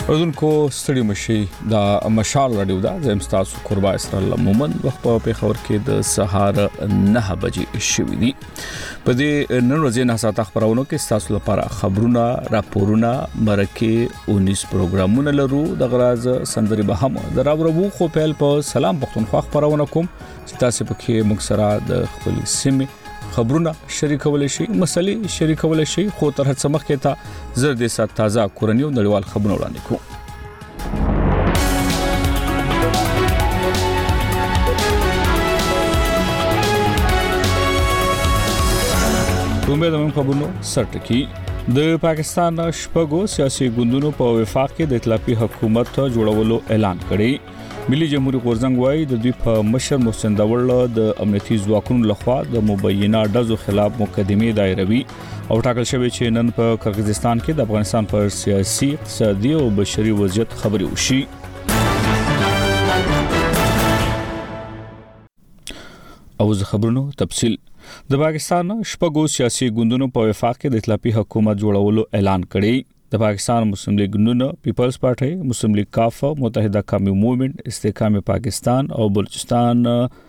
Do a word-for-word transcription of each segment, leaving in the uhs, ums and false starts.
اردوونکو ستړي مشي د مشال رادیو دا زم تاسو قربا اسرائیل مومن وخت په خبر کې د سهار نه بجې شوې دي په دې نن ورځې نه ساته خبرونه کې تاسو لپاره خبرونه راپورونه مرکه انیس پروګرامونه لرو د غراز سندري به هم د راورو خو په په سلام پښتونخوا خبرونه کوم چې تاسو پکې موږ سره د خپل سیمه خبرونه شریکول شي مسلې شریکول شي خو تر هڅه مخکې ته زر د سات تازه کورنۍ او نړیوال خبرونه وړاندې کوم کومه د خبرونو سرټکی د پاکستان شپږو سیاسي ګوندونو په وفاق کې د ائتلافي حکومت جوړولو اعلان کړی ملي جمهوریت غورزنګ وايي د دوی په مشر محسن داور د امنیتي ځواکونو لخوا د مبینه ډزو خلاف مقدمه دایروي او ټاکل شوی چې نن په قزاقستان کې د افغانستان پر سیاسي اقتصادي او بشري وضعیت خبري وشي او زه خبرونو تفصیل د پاکستان شپږو سیاسي ګوندونو په وفاق کې د ائتلافي حکومت جوړولو اعلان کړی د پاکستان مسلم لیگ نون پیپلز پارټي مسلم لیگ کاف متحده قومي موومېنټ استحکام پاکستان او بلوچستان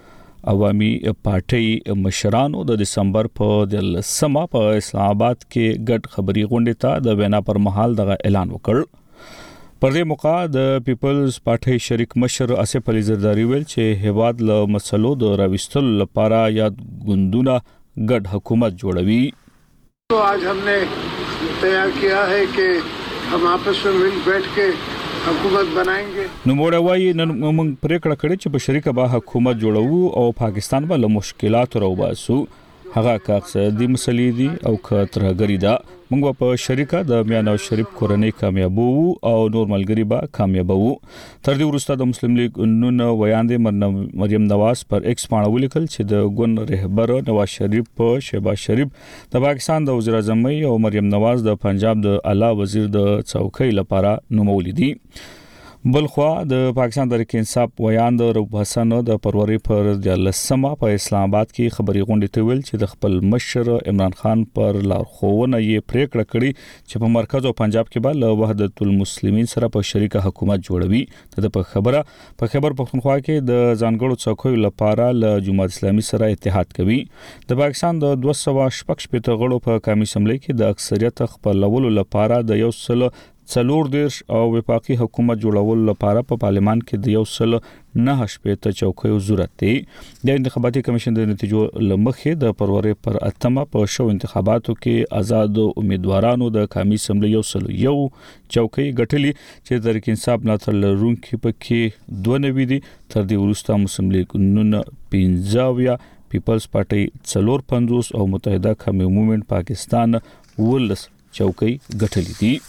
عوامي پارټي مشرانو د دسمبر په د سما په اسلام آباد کې ګډ خبري غونډه ته د وینا پر مهال دغه اعلان وکړ پر دې موقع د پیپلز پارټي شریک مشر اسف علي زرداری ویل چې هواد له مسلو د راوستلو لپاره یاد ګوندونه ګډ حکومت جوړوي तो आज हमने तैयार किया है कि हम आपस में मिल बैठ के حکومت बनाएंगे نو موږ وايي نن موږ پریکړه کړې چې په شریکه به حکومت جوړو او پاکستان به له مشکلاتو راوباسو هغه کاقصدي مسلې دي او کترګری دا موږ په شریکه د میانو شریف کورنۍ کامیابو او نور ملګری به کامیابو تر دې وروسته د مسلم لیگ نون ویاندې مریم نواز پر ایکس باندې ولیکل چې د ګون رهبر نواز شریف په شهباز شریف د پاکستان د وزیر اعظم او مریم نواز د پنجاب د اعلی وزیر د څوکۍ لپاره نومول دي بلخوا د پاکستان د انصاف ویاند روب حسن د پروري پر د لسمه په اسلام آباد کې خبري غونډه ته ویل چې د خپل مشر عمران خان پر لارښوونه یې پریکړه کړې چې په مرکز او پنجاب کې به له وحدت المسلمین سره په شریکه حکومت جوړوي د په خبره په خبر پښتونخوا کې د ځانګړو څوکیو لپاره له جماعت اسلامي سره اتحاد کوي د پاکستان د دوه سوه شپږ شپږ غړو په قومي اسمبلی کې د اکثریت خپلولو لپاره د یو سل څلور دیرش او وفاقي حکومت جوړولو لپاره په پارلمان کې د یو سل نه شپږ چوکیو ضرورت دی د انتخاباتي کمیشن د نتیجو لمخې د پروري پر اتمه په شو انتخاباتو کې آزاد امیدوارانو د قومي اسمبلی یو سل یو چوکۍ ګټلې چې د انصاف ملاتړ لرونکو پکې دوه نوي دي تر دې وروسته مسلم لیگ نون پنځاویا پیپلز پارټي څلور پنځوس او متحده قومي موومېنټ پاکستان ولس چوکۍ ګټلې دي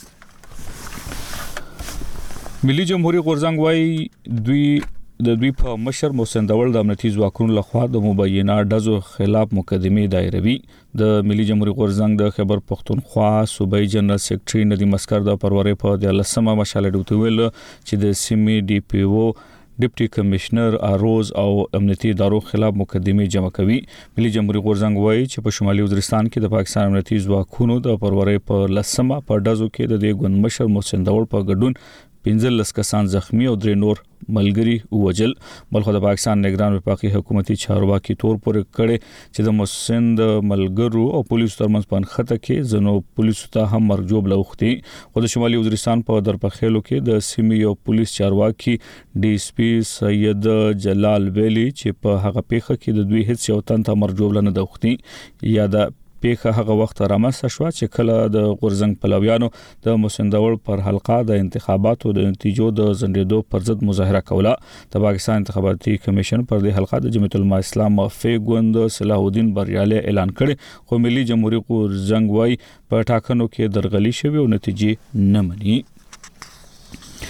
ملي جمهوریت غورزنګ وايي دوی د دوی په مشر محسن داور د امنیتي ځواکونو لخوا د مبینه ډزو خلاف مقدمه دایروي د ملي جمهوریت غورزنګ د خبر پښتونخوا صوبایي جنرال سیکریټري ندیم اسکر د پروري په د لسمه مشاله ډوته ویل چې د سیمې ډي پی او ډیپټي کمشنر اروز او امنیتي ادارو خلاف مقدمه جمع کوي ملي جمهوریت غورزنګ وايي چې په شمالي وزیرستان کې د پاکستان امنیتي ځواکونو د پروري په لسمه په ډزو کې د دې ګوند مشر محسن داور په ګډون پنځه لس کسان زخمی او درې نور ملګری ووجل بلخو د پاکستان نگران وفاقي حکومتي چارواکي تور پورې کړي چې د محسن د ملګرو او پولیسو ترمنځ په خطه کې زنو پولیسو ته هم مرجوب لوختي خو د شمالي وزیرستان په درپخېلو کې د سیمې یو پولیس چارواکي ډي اس پي سید جلال ویلي چې په هغه پیښه کې د دوی هیڅ یو تن ته مرجوب نه دوختي یا د پیښه هغه وخت رامنځته شو چې کله د غورزنګ پلویانو د محسن داور پر حلقه د انتخاباتو د نتیجو د زندېدو پر ضد مظاهره کوله د پاکستان انتخاباتي کمیشن پر دې حلقه د جمعیت العلماء اسلام فی ګوند صلاح الدین بریالی اعلان کړي خو ملي جمهوریت غورزنګ وايي په ټاکنو کې درغلي شوی او نتیجې نه مني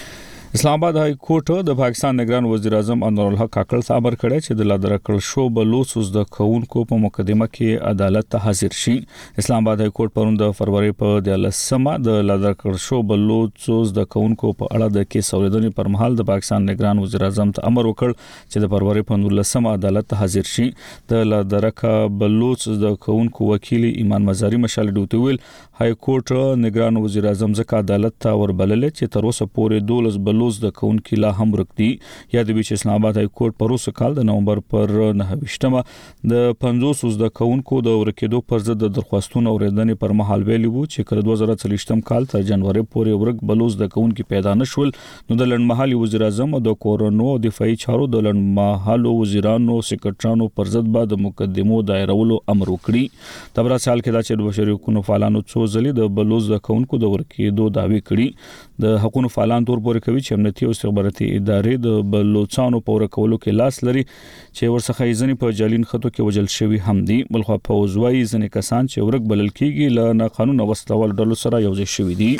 اسلام آباد های کورټ د پاکستان نگران وزیر اعظم انور الحق کاکړ ته امر کړی چې د لادر کړل شو بلوچ د کونکو په مقدمه کې عدالت ته حاضر شي. اسلام آباد های کورټ پرون د فروری په دیارلسمه د لادر کړل شو بلوچ د کونکو په اړه د کیس اوریدنې پر مهال د پاکستان نگران وزیر اعظم ته امر وکړ چې د فروری په نولسمه عدالت ته حاضر شي. د لادر کړل بلوچ د کونکو وکیل ایمان مزاری مشال ډوټ ویل های کورټ نگران وزیر اعظم ځکه عدالت ته وربلل چې تر اوسه پورې دولس بلوچ د کونکي لا هم ورکدي. یا د بیچ اسلام آباد های کورټ پر اوسه کال د نومبر پر نهه د پنځوس د کونکو د ورکېدو پر ضد د درخواستونو اوریدنې پر مهال ویلي وو چې کله دوه زره څلوېښتم کال تر جنوري پورې ورک بلوچ د کونکي پیدا نشول نو د لړمحلي وزیر اعظم د کورونو دفاعي چارو د لړمحلو وزیرانو سکرټرانو پر ضد بعد مقدمو دایرولو امر وکړي. د بل سال کې دا چې د بشري حقوقو فعالانو څو ځلې د بلوچ د کونکو د ورکېدو دعوی کړي. د حقوقو فعالان تور پورې کوي چې امنیتي او استخباراتي ادارې د بلوچستان په ورکولو کې لاس لري چې ورڅخه ځنې په جالین خطو کې وجل شوی هم دي. بلخو په وزوي ځنې کسان چې ورک بلل کیږي ل نه قانون وسلوال ډلو سره یوځای شوی دي.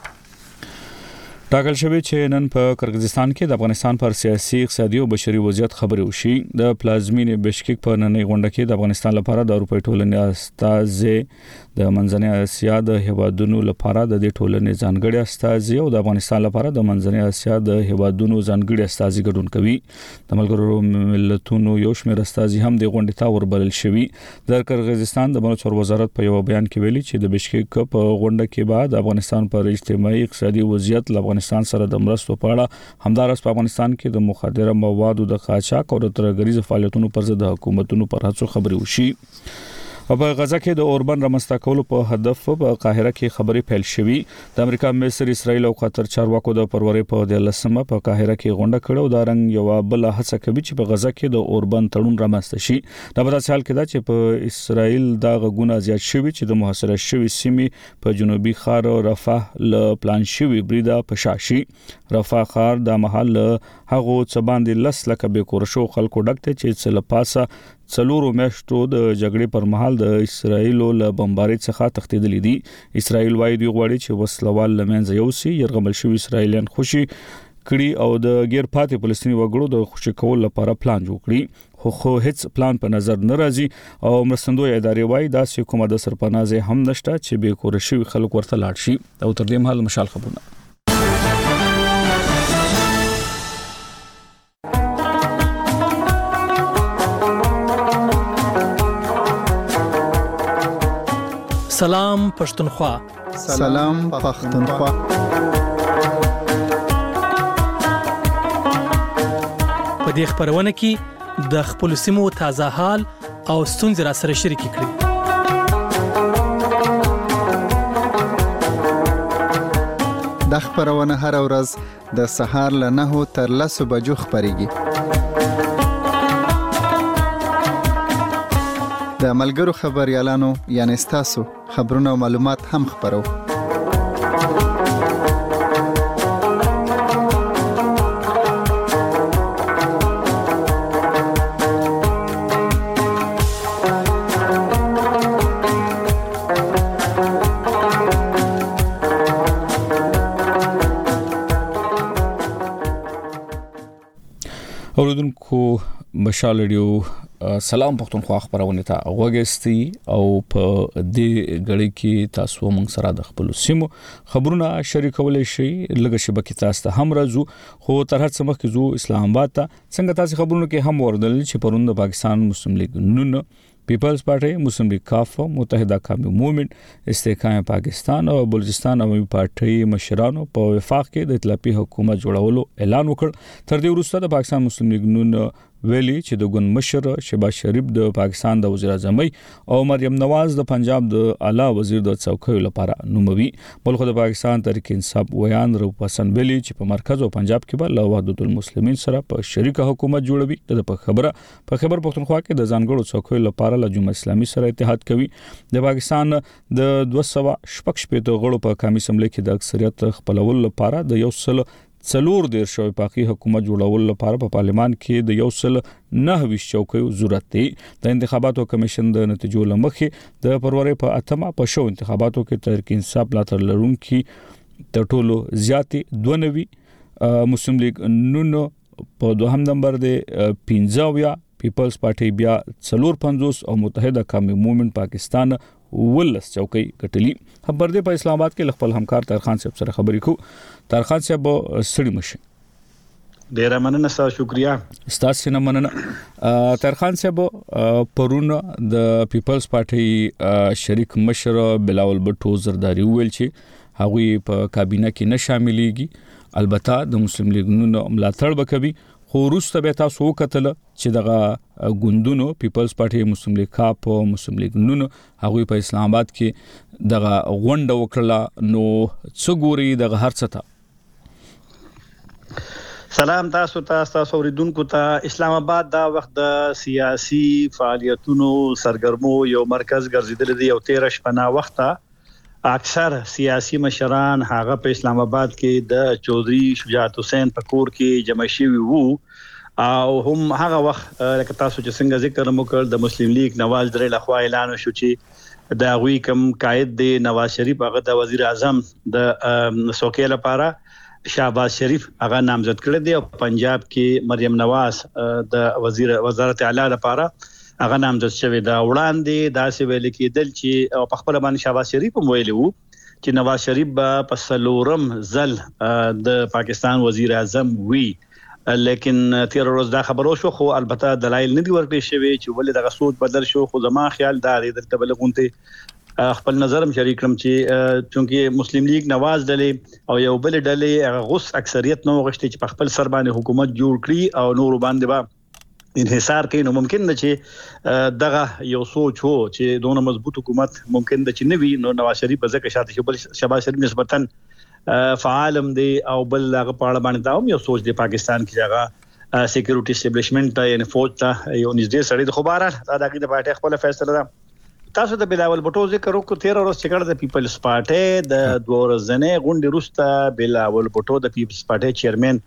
ټاکل شوی چې نن په قرغیزستان کې د افغانستان پر سیاسي اقتصادي او بشري وضعیت خبرې وشي. د پلازمین بشکیک په نننۍ غونډه کې د افغانستان لپاره د اروپای ټولنې استازي د منځنۍ اسیا د هیوادونو لپاره د دې ټولنې ځانګړي استازي او د افغانستان لپاره د منځنۍ اسیا د هیوادونو ځانګړي استازي ګډون کوي. د ملګرو ملتونو یو شمېر استازي هم د غونډې ته وربلل شوي. د قرغیزستان د بهرنیو چارو وزارت په یو بیان کې ویلي چې د بشکیک په غونډه کې بعد افغانستان پر اجتماعي اقتصادي وضعیت له افغانستان سره د مرستو په اړه همدارس په افغانستان کې د مخدره موادو د قاچاق او د ترهګریز فعالیتونو پر ضد حکومتونو پر هڅو خبرې وشي. په غزا کې د اوربن رامنځته کولو په هدف په قاهره کې خبرې پیل شوې. د امریکا، مصر، اسرائیل او قطر چارواکو د فروری په دیارلسمه په قاهره کې غونډه کړې. دا رنګ یو بل هڅه کوي چې په غزا کې د اوربن تړون رامنځته شي. دا په داسې حال کې ده چې په اسرائیل دا غونه زیات شوي چې د محاصره شوي سیمې په جنوبي ښار رفح ل پلان شوي بریده په شاشي. رفح ښار د محل هغه څه باندې لس لکه به کور شو خلکو ډکته چې څل پاسه څلورو میاشتو د جګړې پر مهال د اسرائیل له بمبارۍ څخه تښتېدلې دي. اسرائیل وايي دوی غواړي چې وسلوال لمنځه یوسي. يرغمل شوي اسرائیلیان خوشي کړي او د غیر پاتې فلسطیني وګړو د خوشي کول لپاره پلان جوړ کړي. خو خو هیڅ پلان په نظر نه راځي او مرستندوی ادارې وايي دا حکومت د سرپنازه هم نشته چې به کور شوي خلک ورته لاړ شي. او تر دې مهال مشال خبرونه سلام پښتونخوا. سلام پښتونخوا. په دې خبرونه کې د خپل سیمو تازه حال او ستونزې را سره شریک کړئ. د خبرونه هر ورځ د سهار له نهو تر لسو بجو خبريږي. د ملګرو خبريالانو یعنی ستاسو خبرونه او معلومات هم خبرو. اوریدونکو مشال ریډیو سلام پښتونخوا خبرونه ته وګورئ او په دې غړي کې تاسو موږ سره د خپل سیمو خبرونه شریکولای شئ. لږه شبکې تاسو ته هم راځو خو تر هڅه مخکې زو اسلام آباد ته څنګه تاسو خبرونه کې هم وردل چې پروند پاکستان مسلم لیگ نون، پیپلز پارټي، مسلم لیگ کاف، متحده قومي موومېنټ، استحکام پاکستان او بلوچستان عوامي پارټي مشرانو په وفاق کې د ائتلافي حکومت جوړولو اعلان وکړ. تر دې وروسته د پاکستان مسلم لیگ نون ویلي چې د ګوند مشر شهباز شریف د پاکستان د وزیر اعظم او مریم نواز د پنجاب د اعلی وزیر د څوکۍ لپاره نوموي. بلخو د پاکستان تحریک انصاف ویان رو پسند ویلي چې په مرکز او پنجاب کې به وحدت المسلمین سره په شریک حکومت جوړوي. د په خبره په خبر پښتونخوا کې د ځانګړو څوکۍ لپاره له جمهوریت اسلامي سره اتحاد کوي. د پاکستان د دوه سوه شپږ شپېته غړو په قومي اسمبلی کې د اکثریت خپلول لپاره د یو سل څلور دیر شوی پاکي حکومت جوړول لپاره په پارلمان کې د یو سل نه ویش چوکیو ضرورت دی. د انتخاباتو کمیشن د نتیجو لمخې د فروری په اتمه په شو انتخاباتو کې تحریک انصاف لا تر لرونکي د ټولو زیاتې دوه نوي مسلم لیگ نون په دوهم نمبر دی پنځه پیپلز پارټي بیا څلور پنځوس او متحده قومي موومېنټ پاکستان ولس چوکۍ ګټلي. خبر دی په اسلام آباد کې خپل همکار طاهر صاحب سره خبرې کو. طاهر صاحب سړی مشه ډیره مننه تاسو شکریا ستاسو نه مننه. طاهر صاحب پرون د پیپلز پارټي شریک مشر بلاول بټو زرداری ویل چې هغه په کابینه کې نه شاملېږي. البته د مسلم لیگ نون ملاتړ وکوي خو وروسته به تاسو وکتل چې دغه ګوندونو پیپلز پارټي مسلم لیگ کاپ مسلم لیگ نون هغه په اسلام آباد کې دغه غونډه وکړه. نو څو ګوري دغه هر څه ته سلام تاسو ته تاسو اوریدونکو ته. اسلام آباد دا وخت د سیاسي فعالیتونو سرګرمو یو مرکز ګرځیدل دی او تیر شپه وخته اکثر سیاسي مشران هغه په اسلام آباد کې د چودري شجاعت حسین په کور کې جمع شوي وو او هم هغه وخت لکه تاسو چې څنګه ذکر وکړ د مسلم لیگ نواز درې لخوا اعلان شو چې د غوي کم قائد دی نواز شریف هغه د وزیر اعظم د سوکې لپاره شهباز شریف هغه نامزد کړی دی او پنجاب کې مریم نواز د وزیر وزارت اعلی لپاره هغه نامزد شوی دا. وړاندې داسې ویل کېدل چې په خپل باندې شهباز شریف هم ویلی وو چې نواز شریف به په څلورم ځل د پاکستان وزیر اعظم وي، لیکن تیر ورځ دا خبرو شو خو البته دلایل نه دی ورکړی شوی چې ولې دغه سوچ بدل شو. خو زما خیال دا دی دلته بلغونته خپل نظرم شریک کړم چې چونکی مسلم لیگ نواز ډلې او یو بل ډلې غوس اکثریت نو غشتي چې په خپل سر باندې حکومت جوړ کړي او نور باندې با انحصار کوي. نو ممکن ده چې دغه یو سوچ هو چې دونه مضبوط حکومت ممکن ده چې نوي نو نواز شریف به ځکه شاته شبل شهباز شریف نسبتاً فعالم دی او بل هغه پاړه باندې دا هم یو سوچ دی پاکستان کې هغه سکیورټي اسټابلیشمنت یعنی فوج ته یو نږدې سړی د خبره دا دغه د پارټي خپل فیصله ده. تاسو د بلاول بټو ذکر وکړو تیر ورځ چې کړه د پیپلز پارټي د دوه ورځې غونډې وروسته بلاول بټو د پیپلز پارټي چیرمن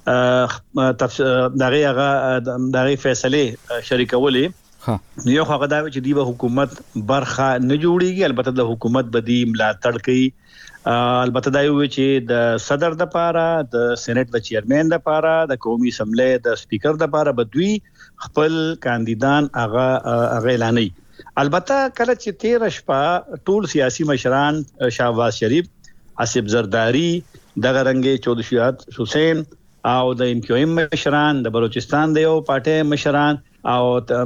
دغه هغه دغه فیصله شریکولې یو هغه دا چې دی به حکومت برخه نه جوړیږي، البته د حکومت بدی ملاتړ کوي. البته دا یو چې د صدر د پاره د سېنات د چیرمن د پاره د قومي اسمبلی د سپیکر د پاره بدوی خپل کاندیدان هغه هغه اعلانوي. البته کله چې تیر شپه ټول سیاسي مشران شهباز شریف، آصف زرداری، دغه رنګ چودشیات حسین او د ام کیو ایم مشران، د بلوچستان د یو پارټي مشران او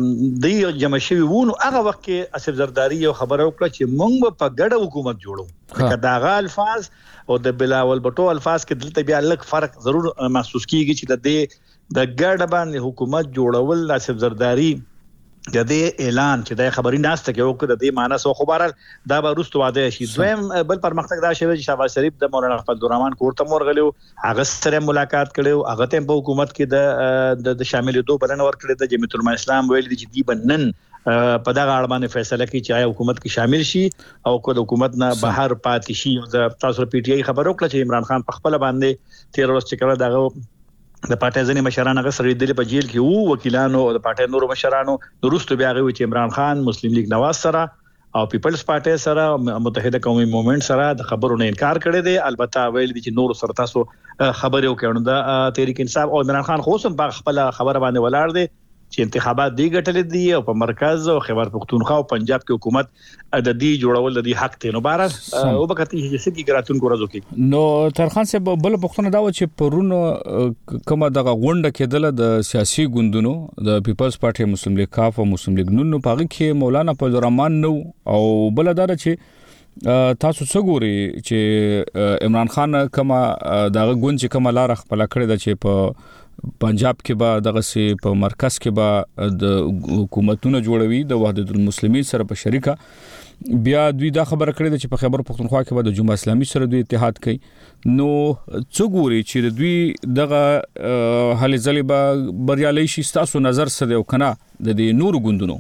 د جمع شوي وونو هغه وخت کې آصف زرداری یو خبره وکړه چې موږ په ګډه حکومت جوړو. کداغه الفاظ او د بلاول بټو الفاظ کې دلته بیا لږ فرق ضرور محسوس کیږي چې د دې د ګډ باندې حکومت جوړول آصف زرداری د دې اعلان چې د خبري ناشته کې وکړه د دې معنی سو خبره دا به روست واده شي. دویم بل پرمختګ دا شوی چې شهباز شریف د مولانا عبدالرحمن کورته مورغلو هغه سره ملاقات کړو، هغه ته په حکومت کې د د شاملېدو بلنه ورکړه. د جمعیت العلماء اسلام ویل دي چې دی بنن په دغه اړه باندې فیصله کوي چې آیا حکومت کې شامل شي او کو د حکومت نه بهر پاتې شي. د تاسو پی ټی آی خبر وکړه چې عمران خان په خپل باندې تیر ورځ چې کړه دغه د پارټي ځنې مشران هغه سره د په جیل کې وو، وکیلانو د پارټي نورو مشرانو وروسته بیا غوي چې عمران خان مسلم لیگ نواز سره او پیپلز پارټي سره متحده قومي موومېنټ سره د خبرو نه انکار کړی دی. البته ویل دي چې نور سره تاسو خبرې وکړو د تحریک انصاف او عمران خان خو هم په خپل خبره باندې ولاړ دی چې انتخابات دی ګټل دي او په مرکز او خیبر پختونخوا او پنجاب کې حکومت د دې جوړول د حق ته نو بار او به کتي چې سګي ګراتون کو راځو کې. نو ترخان صاحب بل پښتنه دا و چې پرونو کومه دغه غونډه کېدله د سیاسي ګوندونو د پیپلز پارټي مسلم لیگ کاف او مسلم لیگ نون په هغه کې مولانا عبدالرحمن نو او بل دار چې تاسو څه ګوري چې عمران خان کومه دغه ګوند چې کومه لار خپل کړی د چې په پنجاب کې به دغه سي په مرکز کې به د حکومتونو جوړوي د وحدت المسلمین سره په شریکه. بیا دوی دا خبره کړې ده چې په خیبر پختونخوا کې به د جمهوریت اسلامي سره دوی اتحاد کوي. نو څو ګوري چې دوی دغه هلې ځلې به بریالي شي؟ تاسو نظر څه دی او کنه د دې نور ګوندونو؟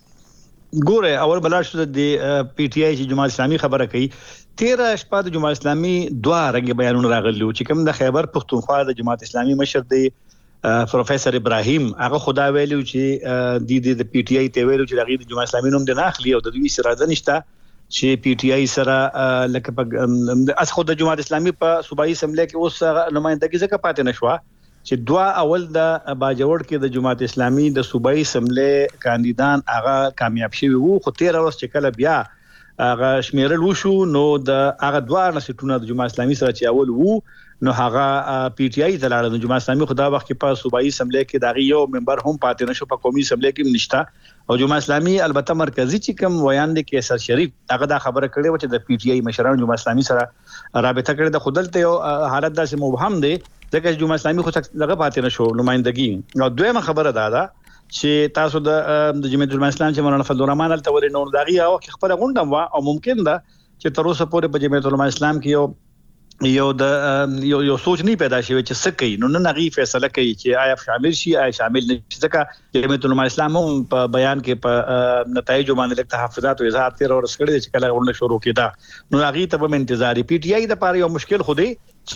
ګوره اول بلاش د پی ټی آی چې جمهوریت اسلامي خبره کوي تیر شپه د جمهوریت اسلامي دوه رنګ بیانونه راغلي چې کوم د خیبر پختونخوا د جمهوریت اسلامي مشر دی پروفیسور ابراهیم هغه خدا ویلو چې د د پی ټی آی ته ویلو چې د جمهوریت اسلامي نوم د ناخلی او د دوی سره ځنيشته چې پی ټی آی سره لکه په اس خو د جماعت اسلامي په صوبایي اسمبلی کې اوس نمائندګي ځکه پاتې نشوه چې دوا اول د باجوړ کې د جماعت اسلامي د صوبایي اسمبلی کاندیدان هغه کامیاب شوی وو خو تیر ورځ چې کله بیا هغه شمیرل وشو نو د هغه دوا نسټونه د جماعت اسلامي سره چې اول وو نو هغه پی ټی آی ته لاړ د جماعت اسلامي خدا وخت کې په صوبایي اسمبلی کې داغي یو ممبر هم پاتې نشو په قومي اسمبلی کې نشتا او جماعت اسلامي البته مرکزی چې کوم ویان دي کې سر شریف هغه دا خبره کړې و چې د پی ټی آی مشران جماعت اسلامي سره رابطه کړې د خودلته یو حالت داسې مبهم دی ځکه جماعت اسلامي خو څنګه پاتې نشو نمائندګي نو دویمه خبره ده دا چې تاسو د جمعیت العلماء اسلام چې مولانا فضل الرحمن التوري نور داغي او خپل غونډه وا او ممکن ده چې تر اوسه پورې په جمعیت العلماء اسلام کې یو یو د یو یو سوچ نه پیدا شوی چې څه کوي نو نه غي فیصله کوي چې آیا شامل شي آیا شامل نه شي ځکه جمعیت العلماء اسلام هم په بیان کې په نتایج باندې لکه تحفظات او اظهار تیر اور سکړي چې کله ورنه شروع کیدا نو غي ته به انتظار پی ټی آی د پاره یو مشکل خو دی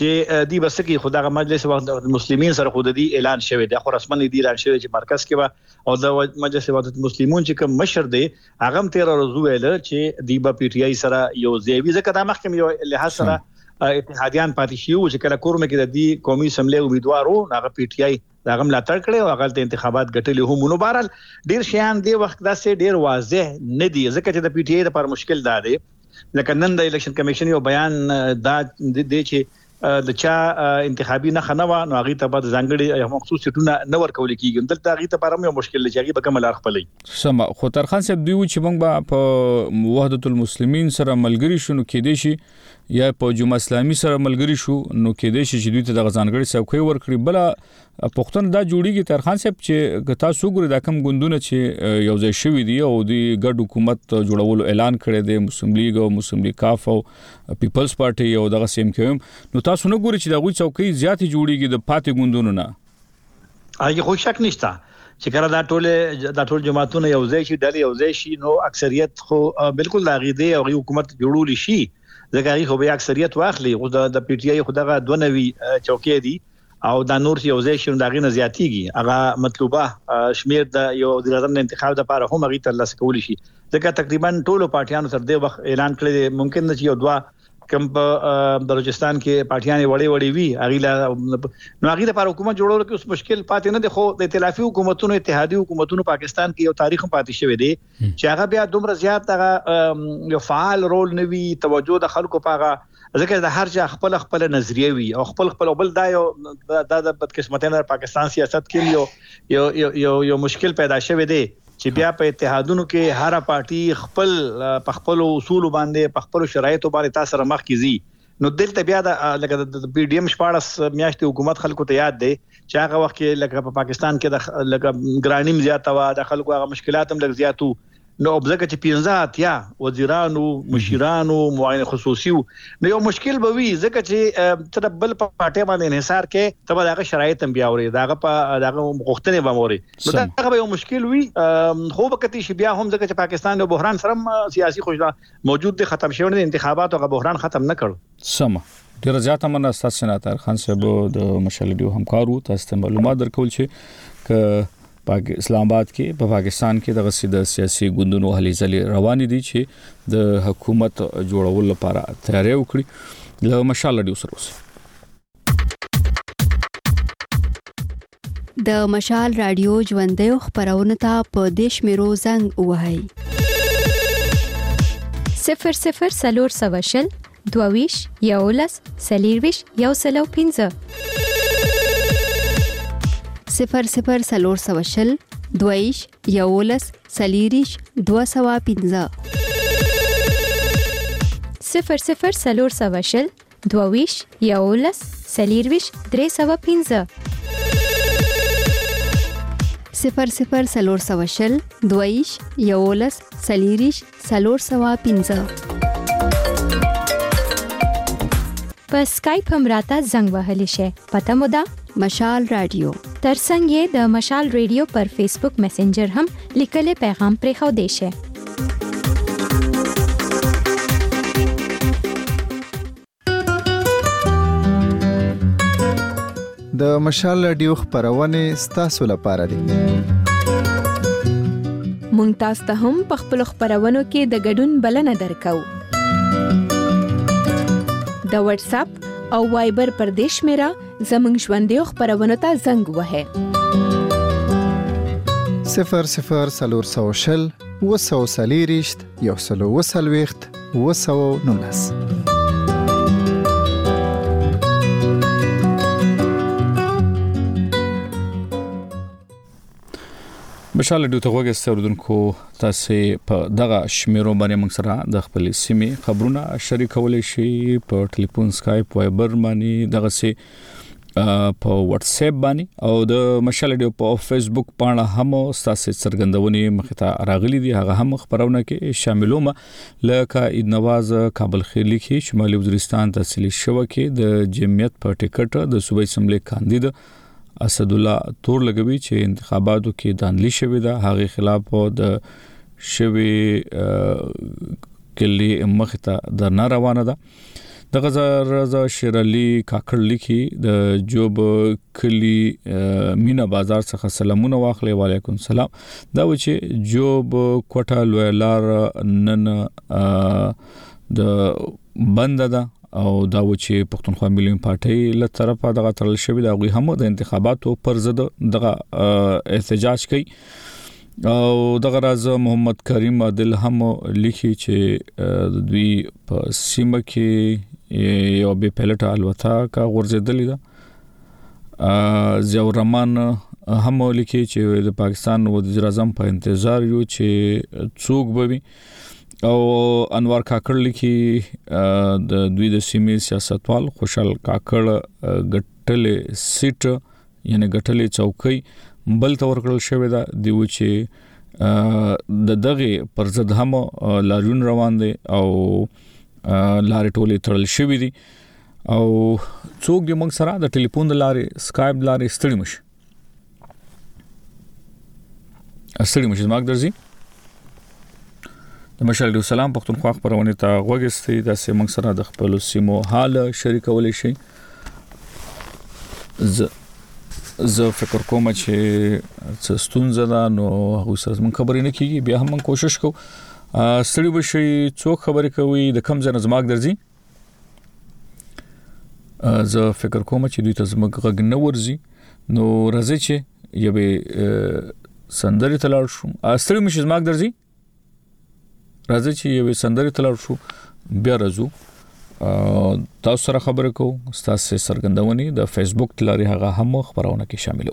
چې دی بس کې خدای مجلس وحدت المسلمین سره خود دی اعلان شوی دی خو رسمن دی اعلان شوی چې مرکز کې او د مجلس وحدت المسلمون چې کوم مشر دی هغه تیر ورځ ویل چې دی په پی ټی آی سره یو ځای ځکه د محکمې یو لحاظ سره اتحادیان پاتې شي چې کله کورمه کې د دې قومي اسمبلی امیدوارو هغه پی ټی آی هغه ملاتړ کړي او هغه د انتخابات ګټلې هم نو بهرحال ډیر شیان دی وخت داسې ډیر واضح نه دی ځکه چې د پی ټی آی لپاره مشکل دا دی لکه نن د الیکشن کمیشن یو بیان دا دی چې د چا انتخابي نه خنوا نو هغه ته بعد ځانګړي مخصوص سټونه نه ورکول کیږي دلته هغه ته پرم یو مشکل لږی به کومل خپلې سم خو ترخان صاحب دی چې موږ به په وحدت المسلمین سره ملګری شونو کې دي شي یا په جمعه اسلامي سره ملګری شو نو کې دي چې دوی ته د ځانګړي څوکۍ ورکړي بل پښتون دا جوړیږي ترخان صاحب چې تاسو ګورئ دا کوم ګوندونه چې یو ځای شوی دی او د ګډ حکومت جوړولو اعلان کړی دی مسلم لیگ او مسلم لیگ کاف او پیپلز پارټي او دغه سیم کې نو تاسو نه ګورئ چې دا غوي څوکۍ زیاتې جوړیږي د پاتې ګوندونو نه هغه خو شک نشته چې کله دا ټول دا ټول جماعتونه یو ځای شي ډلې یو ځای شي نو اکثریت خو بالکل لاغیده او حکومت جوړول شي ځکه هغه خو به اکثریت واخلي خو د پی ټی آی خو دغه دوه نوي چوکۍ دي او دا نور یو ځای شي دغه نه زیاتیږي هغه مطلوبه شمیر د یو وزیر اعظم انتخاب لپاره هم هغه ترلاسه کول شي ځکه تقریبا ټولو پارټیانو تر دې وخت اعلان کړی ممکن نه چې یو دوا کوم په بلوچستان کې پارټیانې وړي وړي وی هغه نو هغه لپاره حکومت جوړول کې اوس مشکل پاتې نه دی خو د ائتلافي حکومتونو اتحادي حکومتونو پاکستان کې یو تاریخ پاتې شوی دی چې هغه بیا دومره زیات هغه یو فعال رول نوي توجه د خلکو پاغه ځکه د هر چا خپل خپل نظریه وي او خپل خپل بل دا یو د بدقسمتۍ پاکستان سیاست کې یو یو یو یو مشکل پیدا شوی دی چې بیا په اتحادونو کې هر پارټي خپل په خپل اصول باندې په خپل شرایطو باندې تاسو سره مخ کیږي نو دلته بیا د لکه د پی ډی ایم شپارس میاشتې حکومت خلکو ته یاد دی چې هغه وخت کې لکه په پاکستان کې د لکه ګرانیم زیاته وا د خلکو هغه مشکلات هم لږ زیاتو نو ځکه چې پنځه اتیا وزیرانو مشیرانو معاون خصوصي نو یو مشکل به وي ځکه چې تر بل پټه باندې انحصار کې تبه دغه شرایط هم بیا اوري دغه په دغه غوښتنې به موري نو دغه یو مشکل وي خو به کتي شي بیا هم ځکه چې پاکستان د بحران سره سیاسي خوشاله موجود دي ختم شوی دي انتخابات او بحران ختم نه کړ سم ډیر زیاته مننه تاسو سناتر خان صاحب د مشالډیو همکارو تاسو ته معلومات درکول چې ک اسلام آباد کې په پاکستان کې دغه سیده سیاسي ګوندونو هلي ځلې روان دي چې د حکومت جوړولو لپاره تیاری وکړي له مشال ډیو سره د مشال رادیو ژوندې خبرونه ته په دیش میرو زنګ وهاي صفر صفر سلور سواشل دوویش یولس سلیرویش یو سلو پنځه صفر صفر سلور سواشل دوویش یولس سلیریش دو سوا پنځه صفر صفر سلور سواشل دوویش یولس سلیرویش درې سوا پنځه صفر صفر سلور سواشل دویش یولس سلیریش سلور سوا پنځه په سکایپ هم راته زنګ وهلی شي پته مو ده مشال رادیو ترڅنګ یې د مشال رادیو پر فیسبوک میسنجر هم لیکل پیغام پرې خو دی شي د مشال رادیو خبرونه ستاسو لپاره دي مونږ تاسو ته هم په خپل خبرونو کې د ګډون بلنه درکو. د واتس اپ او وایبر پر دیش میرا زمنګ ژوندې خبرونو ته زنګ وهه صفر صفر سلور سو شل وسو سلیریشت یو سلو وسلویخت وسو نونس. بشاله دوی ته وګورئ ستوردونکو تاسو په دغه شمیرو باندې موږ سره د خپل سیمې خبرونه شریکولای شي په ټلیفون سکایپ وایبر باندې دغه سي په واتس اپ باندې او د مشال ډیو په فیسبوک باندې هم تاسو څرګندونې مخته راغلي دي هغه هم خبرونه کې شاملوم لکه عید نواز کابل خیلی کې شمالي وزیرستان تحصیلي شوکه د جمعیت په ټیکټ د صوبې اسمبلی کاندید اسد الله تور لګوي چې انتخاباتو کې دانلی شوی دا هغه خلاف د شوی کلی مخته د روانه ده د غزا شیر علي کاکړ لیکي د جوب کلی مینا بازار څخه سلامونه واخلې وعلیکم السلام دا و چې جوب کوټه لویلار نن د بند ده او دا و چې پښتونخوا ملي پارټي له طرفه دغه ترل شوی دا غوي هم د انتخاباتو پر ضد دغه احتجاج کوي او دغه راز محمد کریم عادل هم لیکي چې دوی په سیمه کې یو به پلټ الوتا کا غورځېدلې ده ضیاء الرحمن هم لیکي چې د پاکستان وزیر اعظم په انتظار یو چې څوک به او انوار کاکړ لیکي د دوی د سیمې سیاستوال خوشحال کاکړ غټلې سیټ یعنی غټلې چوکۍ بل تور کړل شوې ده دی و چې د دغه پر ضد هم لاریون روان دي او لارې ټولې تړل شوې دي او څوک د موږ سره د ټلیفون د لارې سکایپ لارې ستړي مش ستړي مش زماګ درځي د مشال ډیو سلام پښتونخوا خبرونه ته غوږستې د سیمنګ سره د خپل سیمو حال شریکولای شي ز زه فکر کوم چې ستونزه ده نو هغه سره من خبرې نه کیږي بیا هم کوشش کوو ستړي بشي څوک خبرې کوي د کم ځنه زماګ درځي زه فکر کوم چې دوی ته زموږ غږ نه ورځي نو راځي چې یوه سندري تلل شو ستړي مش زماګ درځي راځي چې یو سندري تلل شو بیا راځو تاسو سره خبرې کوو تاسو سرګندونی د فیسبوک لاري هغه هم خبرونه کې شاملو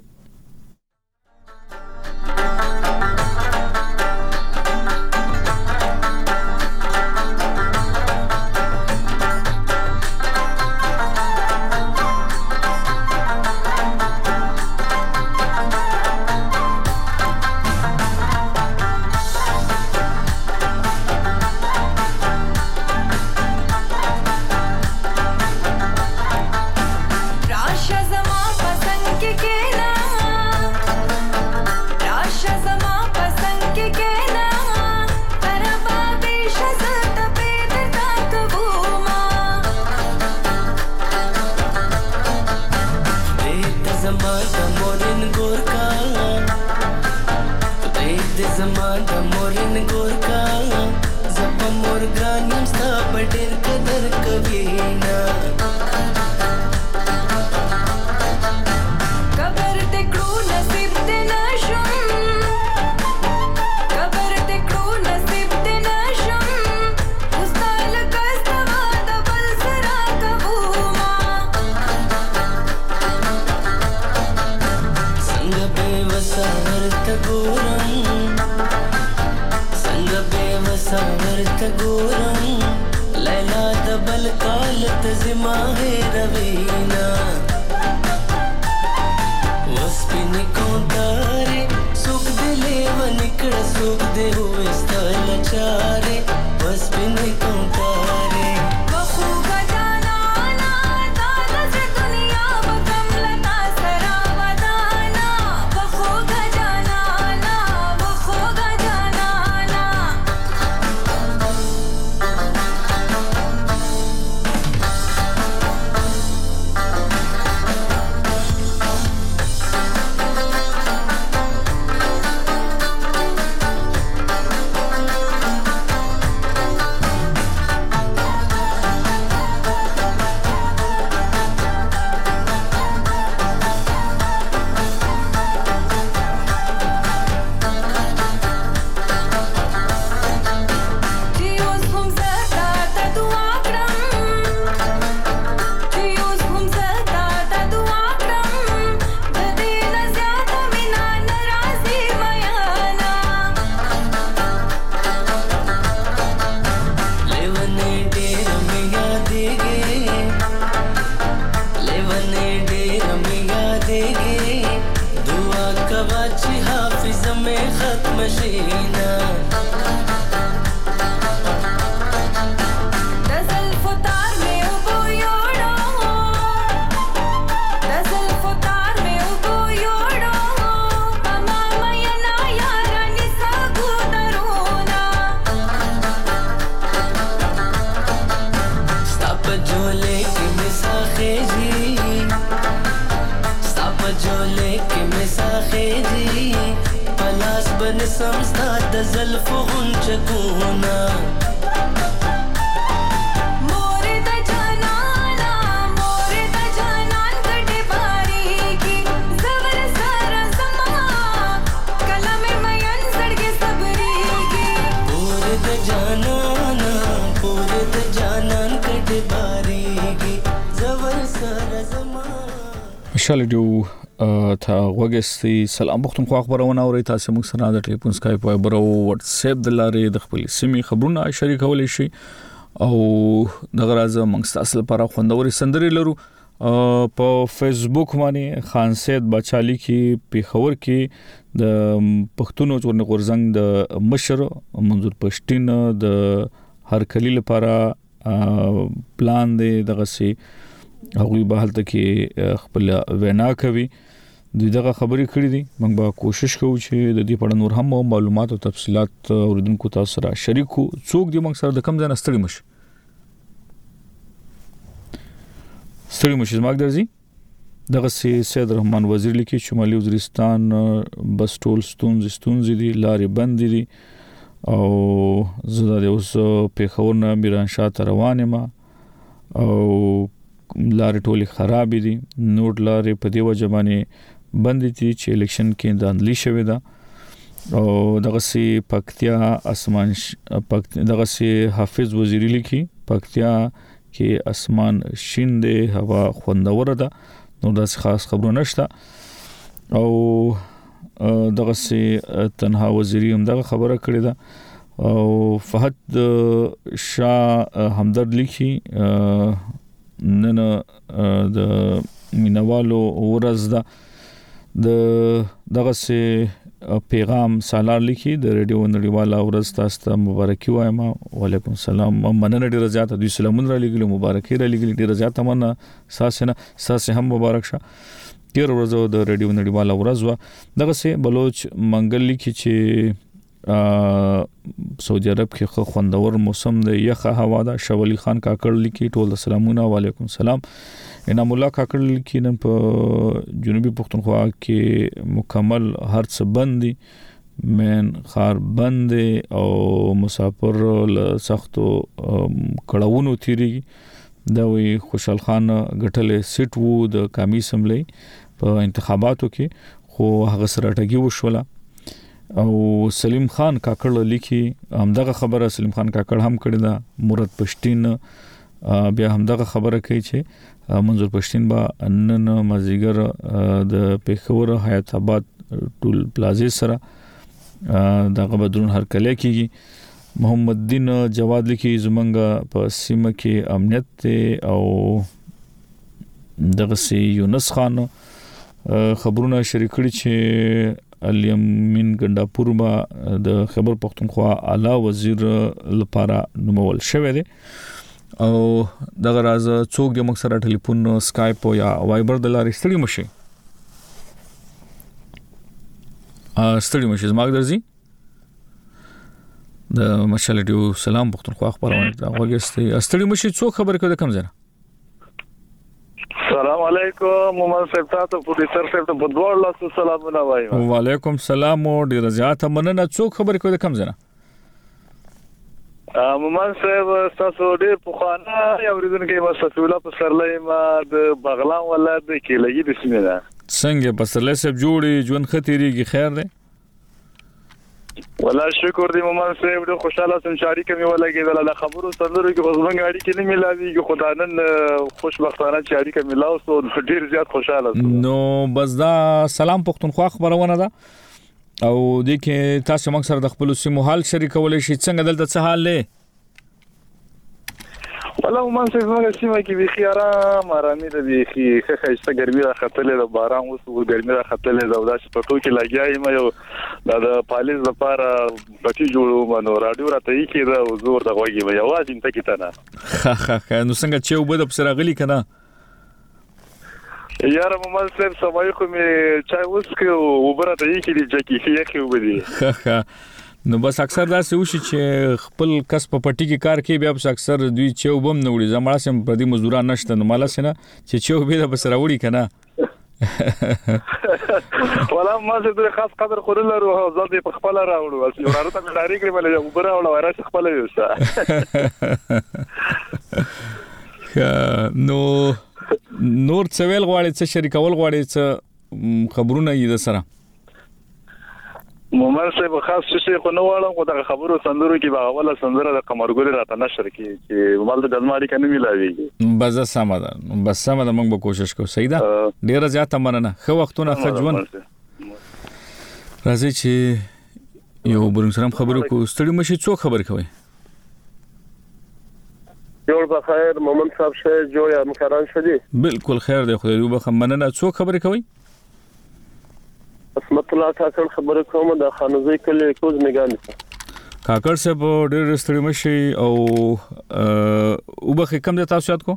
د زلف غنچکونه شالډیو ته وګستي سلام وختون خو خبرونه اوري تاسو موږ سره د ټلیفون سکایپ او برو واتس اپ د لارې د خپل سیمې خبرونه شریکول شي او دغه راز موږ تاسو لپاره خوندوري سندري لرو په فیسبوک باندې خان سید بچالی کې پیښور کې د پښتون چورن غورزنګ د مشر منظور پښتين د هر کلی لپاره پلان دی دغه سي هغوی به حالت کې خپل وینا کوي دوی دغه خبرې کړې دي موږ به کوشش کوو چې د دې په اړه نور هم معلومات او تفصيلات اوریدونکو تاسو سره شریکو څوک دی موږ سره د کم ځای نه ستړي مش ستړي مش زماګ درځي دغه سي سید رحمان وزیر لیکي شمالي وزیرستان بس ټول ستونز ستونز دي لارې بند دي او زه د اوس په خورنه میران شاه روانه ما او لارې ټولې خراب دي نوټ لارې په دی وجه باندې بند دي چې الیکشن کې داندلی شوی دا او دغه سي پکتیا اسمان دغه سي حافظ وزیری لیکي پکتیا کې اسمان شین دی هوا خوندور ده نو داس خاص خبرونه نشته او دغه سي تنها وزیری هم دغه خبره کړې ده او فهد شاه همدرد لیکي نن د مینوالو ورځ ده د دغه سي پیغام سالار لیکي د ریډیو نړیواله ورځ تاسو ته مبارکي وایم وعلیکم السلام مننه ډیره زیاته دوی سلامونه را لګل مبارکي را لګل ډیره زیاته مننه ساسنه ساسه هم مبارک شه تیر ورځو د ریډیو نړیواله ورځ وا دغه سي بلوچ منګل لیکي چې سعودي عرب کې خو خوندور موسم دی یخه هوا ده شولی خان کاکړ لیکي ټول سلامونه وعلیکم السلام انعام الله کاکړ لیکي نن په جنوبي پښتونخوا کې مکمل هر څه بند دي من خار بند او مسافر له سختو کړهونو تیریږي دا وی خوشحال خان غټلې سیټ وو د قومي اسمبلی په انتخاباتو کې خو هغه سره ټګي وشوله او سلیم خان کاکړ لیکي همدغه خبره سلیم خان کاکړ هم کړی دا مراد پښتين بیا همدغه خبره کوي چې منظور پښتين با نن مازیګر د پیښور حیات آباد ټول پلازې سره دغه بدرون هر کله کیږي محمد دین جواد لیکي زمنګ په سیمه کې امنیت او دغه سي یونس خان خبرونه شریک کړي چې الیمین ګنداپور با د خبر پښتونخوا اعلی وزیر لپاره نومول شوی دی او دغه راز څوک د موږ سره ټلیفون سکایپ یا وایبر د لارې ستړي مشي ا ستړي مشي زماګ درځي د مشالډیو سلام پښتونخوا خبرونه دا وګستي ستړي مشي څوک خبر کوي کم زره السلام علیکم محمد صاحب تاسو په دې سر صاحب ته بدوړ لاسو سلامونه وایم وعلیکم السلام او ډیر زیاته مننه څوک خبر کوي کم زره محمد صاحب تاسو ډیر په خانه یو ورځن کې مسفوله په سرلې ما د بغلان ولادت کې لګي د سیمه څنګه په سرلې سب جوړي ژوند خطرېږي خیر دی ولا شکر دی محمد صاحب ډیر خوشاله سم شریک مې ولګیدل له خبرو سندرو کې غوښمن غاړي کې نه ملاويږي خدانن خوشبختانه شریک مې لاو سو ډیر زیات خوشاله نو بس دا سلام پښتونخوا خبرونه ده او د کې تاسو موږ سره د خپل سیمو حال شریکول شي څنګه دلته څه حال لې والله محمد صاحب موږ سیمه کې به خيارام آرامي ده به خي خيسته ګرمي را خطلې د باران اوس ګرمي را خطلې دا د پټو کې لګیاي مې یو د پالیس لپاره پټي جوړو منو رادیو راته یې کې دا زور د غوږی مې आवाज انت کې تا نه خا خا نو څنګه چې وبد په سره غلي کنه یاره محمد صاحب سمای خو مې چای اوس کې وبره ته یې کې دي چې کې کې وبدي خا نو بس اکثر دا څه وشي چې خپل کس په پټي کې کار کوي بیا په اکثر دوی چې وبم نه وړي زمړه سم په دې مزدوران نشته نو مالا سينه چې چې وبې د بسره وړي کنه ولا ما زه د خاص قدر خورل ورو ځل په خپل راوړو اسی وراره ته ډایرکټ ولې وبره ولا وراره خپل یوسا نو نور څویل غواړي څه شریکول غواړي څه خبرونه یې د سره مومن صاحب خاص څه خو نو واړم خو د خبرو سندرو کې باغوله سندره د قمرګوري راته نشر کې چې مال د دلماري کنه ملاويږي بس سم ده بس سم ده موږ به کوشش کوو صحیح ده ډیر زیاته مننه خو وختونه خجون راځي چې یو برم سره خبرو کو ستړي مشي څو خبر کوي جوړ بخیر مومن صاحب شه جوړ یا مکران شدي بالکل خیر دی خو یو بخ مننه څو خبر کوي اسمت الله کاکړ خبره کوم د خانوزي کلی کوز میګانی کاکړ صاحب ډېر ستړي مشي او وبخې کم د تاسو یاد کو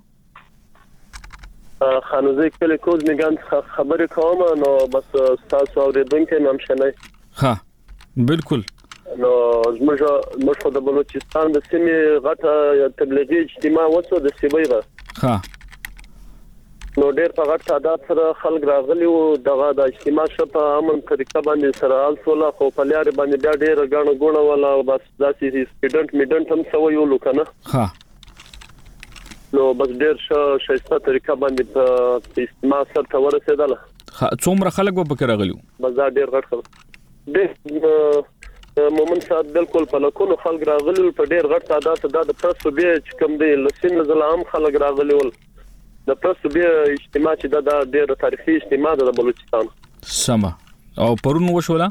خانوزي کلی کوز میګان خبره کوم نو بس تاسو اوریدونکو نام شنه ها بالکل نو زموږ موږ د بلوچستان د سیمې غټه تبلیغي اجتماع وڅو د سیبایغه ها نو ډېر په غټ تعداد سره خلک راغلي او دغه د اجتماع شپه امن طریقه باندې سره السوله خو په لار باندې بیا ډېر غاڼه غونه ولا بس داسې سټوډنټ میډنټ هم سوي یو لکنه ها نو بس ډېر شایسته طریقه باندې په اجتماع سره ورسېدل ها څومره خلک به پکې راغلي بس دا ډېر غټ خبر ډېر مومن صاحب بالکل په لکونو خلک راغلي په ډېر غټ تعداد سره د پرسو به کم دی لسین زلام خلک راغلي ول د پرسو به اجتماع چې دا ډېر تاریخي اجتماع ده د بلوچستان سما او پرون وشولا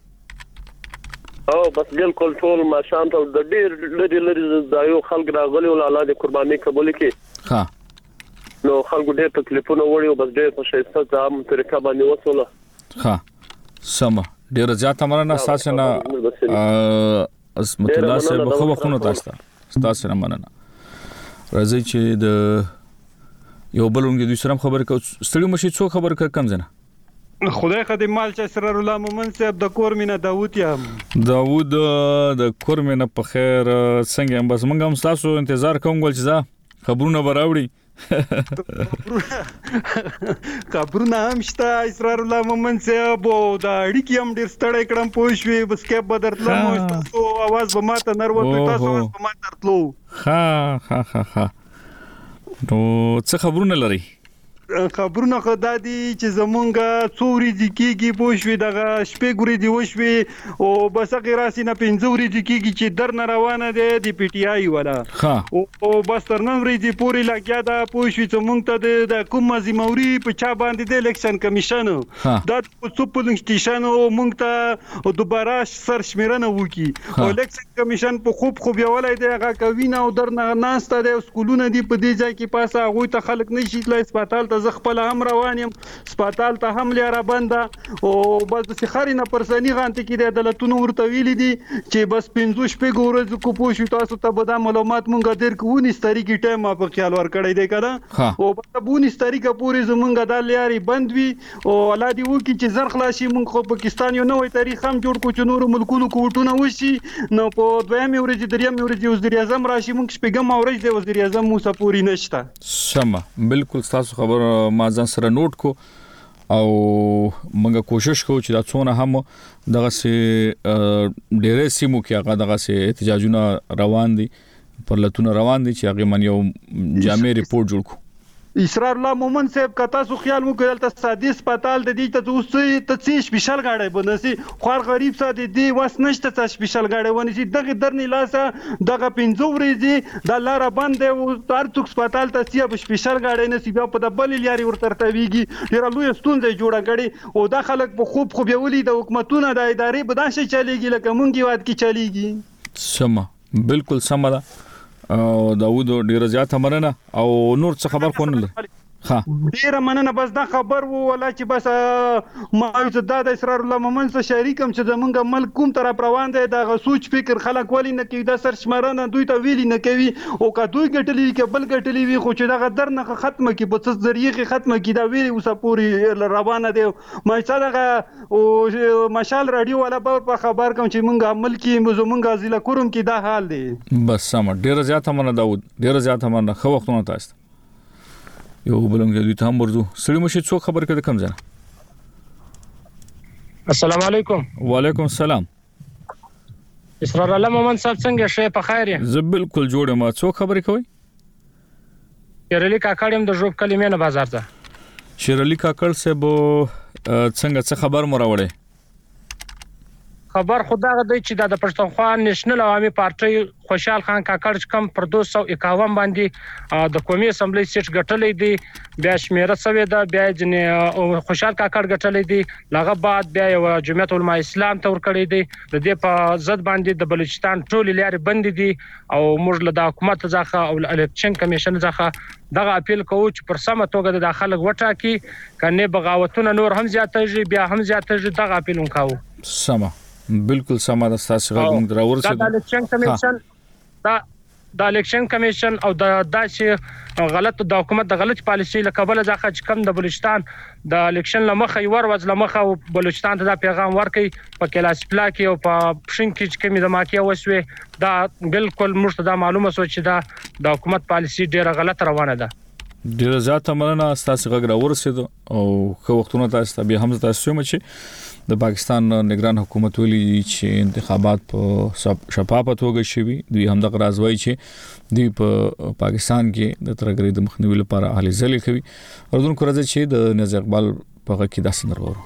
او بس بالکل ټول ماشان ته د ډېر لري لري د یو خلک راغلي ول الله دې قرباني قبول کړي ها نو خلکو ډېر تکلیفونه وړي او بس ډېر په شایسته عام طریقه باندې وصوله ها سما ډېر زیات مننه تاسو نه اسمت الله صاحب خو وختونه تاسو تاسو نه مننه راځي چې د یو بلونګ دوی سره خبر کو ستړي مشي څو خبر کړ کم زنه خدای خدای مال چې اسرار الله مومن صاحب د کور مینه داوود یم داوود د کور مینه په خیر څنګه بس موږ هم تاسو انتظار کوم ګل چې خبرونه براوړي خبرونه هم شته اسرار الله مومن صاحب او دا اړیکې هم ډیر ستړی کړم پوښوي بس کې بدرتلم تاسو आवाज به ماته نروته تاسو به ماته ترلو ها ها ها ها نو څه خبرونه لري خبرونه خدا دي چې زمونږه څوري دي کېږي پوښوي دغه شپې ګوري دی وشوي او بس غیراسي نه پنځوري دي کېږي چې درن روانه دي د پی ټی آی ولا او بس ترنن ورې دي پوری لګیا دا پوښوي چې مونږ ته د کوم مزموري په چا باندې د الیکشن کمیشن دا څو پولینګ سټیشن مونږ ته دوباره سر شمیرنه وکي او الیکشن کمیشن په خوب خوب یولای دی هغه کوي نه او درن ناسته د سکولونه دي په دې ځای کې پاسه هغه ته خلک نشي تلای هسپتال ز خپل هم روان يم سپیټال ته هم لاره بند او بس د سخري نه پرسنی غانته کې د عدالتونو ورته ویلي دي چې بس پنځو شپې ګورځ کو پوښي تاسو ته به دا معلومات مونږ درکونی ستاري کې ټایم په خیال ور کړی دی کړه او په بونی ستاري کې پوری زمونږ د لاري بند وي او ولادي وکي چې زر خلاصي مونږ خو پاکستان یو نوې تاریخ هم جوړ کو چې نور ملکونو کوټونه وشي نو په دویمه ورځ دریم ورځ وزیر اعظم راشي مونږ شپږم ورځ د وزیر اعظم موسی پوری نشته سم بالکل تاسو خبر ما ځان سره نوٹ کو او موږ کوشش کوو چې دا څونه هم دغه سي ډېرې سیمو کې هغه دغه سي احتجاجونه روان دي پرلتونه روان دي چې هغه من یو جامع ریپورت جوړ کو اسرار الله مومن صاحب کتا سو خیال مو کول ته سادي سپیټال د دې ته اوس ته څه سپیشل غاړي بنسي خور غریب ساده دی واس نشته څه سپیشل غاړي ونی دغه درنې لاسه دغه پنځو ورځې د لار باندې او تر څوک سپیټال ته سیه سپیشل غاړي نصیب په دبل لاري ورته ویږي ډیر لوی ستونزې جوړه غړي او د خلک په خوب خوب یولي د حکومتونو د ادارې بداشه چلیږي لکه مونږی واد کې چلیږي سم بالکل سم ده او داوود ډیر زیات مننه او نور څه خبر خو نه لري ها ډیر مننه بس دا خبر وو ولا چې بس ما یو د اسرار الله مومن سره شریکم چې زمونږ ملک کوم طرف روان دی دا سوچ فکر خلک ولی نه کوي دا سر شمارنه دوی ته ویلی نه کوي او که دوی ګټلی کې بل ګټلی وي خو چې دا درنه ختمه کې په څه ذریعہ ختمه کې دا ویلی اوسه پوری روانه دی ما څنګه او مشال رادیو ولا په خبر کوم چې مونږ عمل کې زمونږ ضلع کوم کې دا حال دی بس سم ډیر زیات مننه داوود ډیر زیات مننه خو وختونه تاسو یو بلنګ دوی ته هم ورځو سړي مشه څو خبر کړه کم ځنه. السلام علیکم. وعلیکم السلام. اسرار الله محمد صاحب څنګه شې په خیر یې؟ زه بالکل جوړ ما څو خبرې کوي. شیرعلی کاکړ يم د ژوب کلمې نه بازار ته. شیرعلی کاکړ صاحب څنګه څه خبر مو راوړې؟ خبر خدا غدې چې د پښتونخوا نېشنل عوامي پارټي خوشحال خان کاکړ کم پر دوه سوه اکاون باندې د قومي اسمبلی سیټ ګټلې دي، بیا شمیره سوي ده، بیا جن خوشحال کاکړ ګټلې دي، لغه بعد بیا یو جمعیت علماء اسلام تور کړې دي. د دې په ضد باندې د بلوچستان ټول لارې بند دي او موږ له د حکومت ځخه او الیکشن کمیشن ځخه دغه اپیل کوو چې پر سمه توګه د داخله وټاکي، کنه بغاوتونه نور هم زیاتېږي، بیا هم زیاتېږي، دغه اپیل وکاو. سمه بالکل سمه د تاسو غوښتنه دراورسه د الیکشن کمیشن دا د الیکشن کمیشن او د داسې غلط د حکومت د غلط پالیسي لکبل ځکه چې کم د بلوچستان د الیکشن لمخه یو ور وځ لمخه بلوچستان ته د پیغام ورکي په کلاس پلا کې او په پښین کې چې کمی د ماکیه وسوي دا بالکل مرتدا معلومه سو چې دا د حکومت پالیسي ډیره غلط روانه ده. ډیر زیاته مننه تاسو غږ راورسید او خو وختونه تاسو ته به هم تاسو مچ د پاکستان نگران حکومت ویلي چې انتخابات په شفافه توګه شوي، دوی هم د غرازوي چې دوی په پاکستان کې د ترګری د مخنیوي لپاره هلي ځلې کوي. اردن کو راځي چې د نظر اقبال په غږ کې داسې نرورو.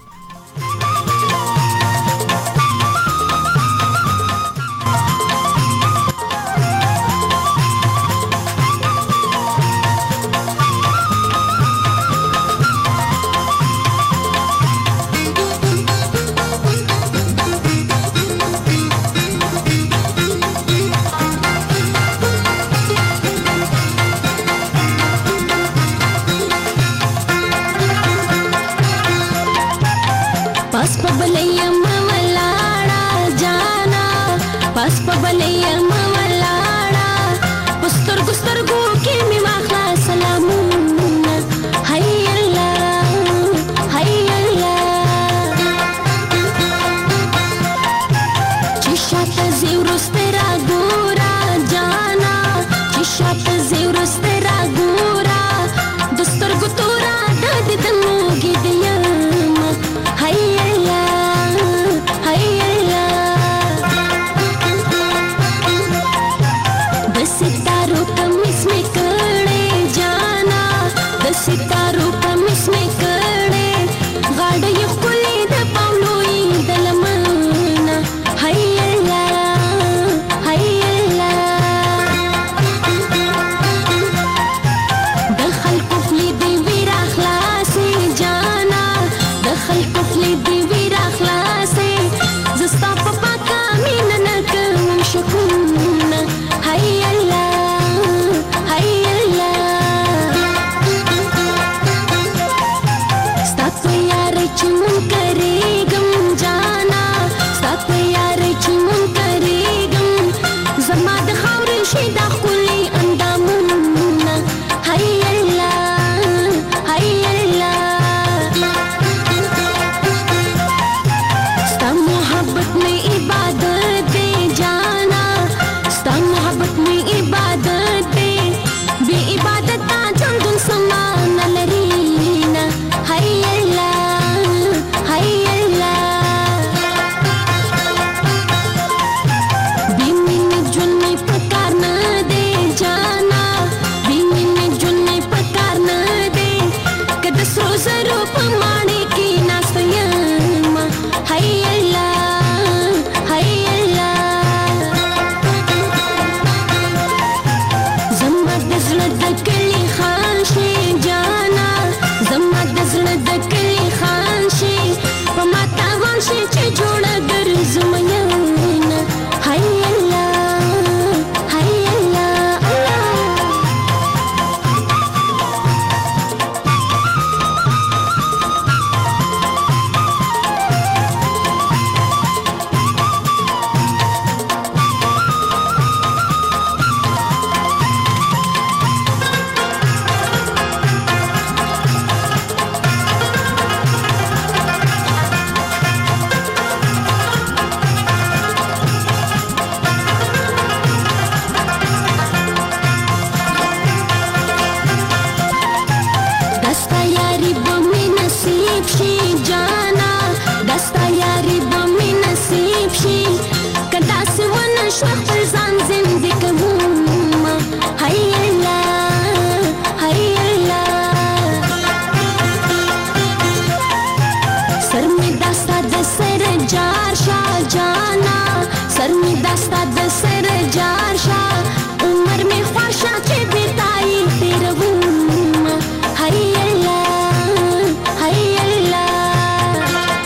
ستا د سر جار شا عمر می خواشا چې بیتای تیروم هاي الله هاي الله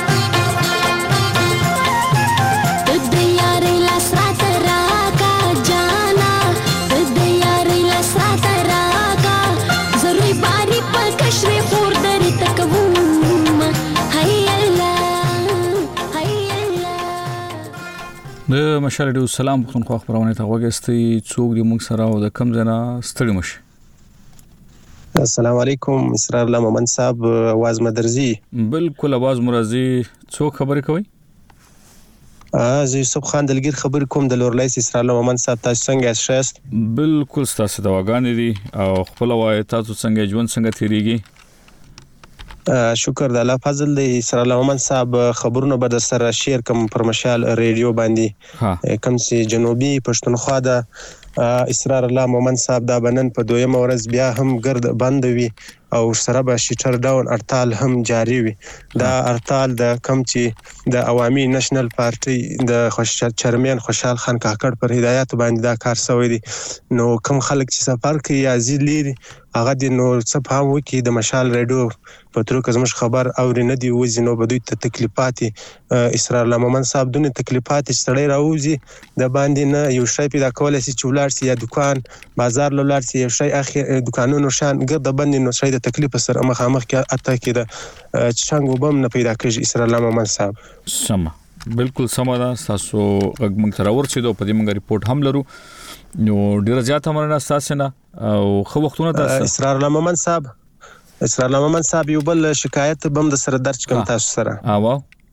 د یار لاس رات راکا جانا د یار لاس رات راکا ضروري باری په کشر خور درې تکوم هاي الله هاي الله د مشال ډیو سلام پښتونخوا خبرونه ته وګستي څوک دې موږ سره او د کم ځنا ستړي مشي. السلام علیکم اسرار الله مومن صاحب आवाज مدرزي بالکل आवाज مرزي څوک خبرې کوي؟ اه زه یوسف خان دلګر خبر کوم د لورلایس اسرار الله مومن صاحب تاسو څنګه یاست؟ بالکل تاسو د واغانې دي او خپل وای تاسو څنګه ژوند څنګه تیریږي؟ شکر د الله فضل دی اسرار الله مومن صاحب خبرونه به در سره شیر کوم پر مشال ریډیو باندې کوم سي جنوبي پښتونخوا د اسرار الله مومن صاحب دا بنن په دویمه ورځ بیا هم ګرد بند وي او سره به شټر ډاون ارتال هم جاری وي. دا ارتال د کم چې د عوامي نېشنل پارټي د خوشحال چرمن خوشحال خان کاکړ پر هدایت باندې دا کار شوی دی. نو کم خلک چې سفر کوي یا زیلې هغه د نو څه فهم وکي د مشال ریډیو په تر کوم خبر او نه دی وځي نو بده ته تکلیفات اسرار الله مومن صاحب دونه تکلیفات سړی راوځي د باندې نه یو شی پیدا کولای شي چولار سي یا دکان بازار لولار سي یو شی اخر دکانونو شان ګرد باندې نو شی د تکلیف سره مخامخ کې اته کې د څنګه وبم نه پیدا کېږي اسرار الله مومن صاحب. سم بالکل سم ده تاسو موږ تر ورسېدو په دې موږ ریپورت هم لرو نو ډیر زیات امرنا تاسو نه او خو وختونه تاسو اسرار الله مومن صاحب اسرار الله مومن صاحب یو بل شکایت بم د سره درج کوم تاسو سره. اوه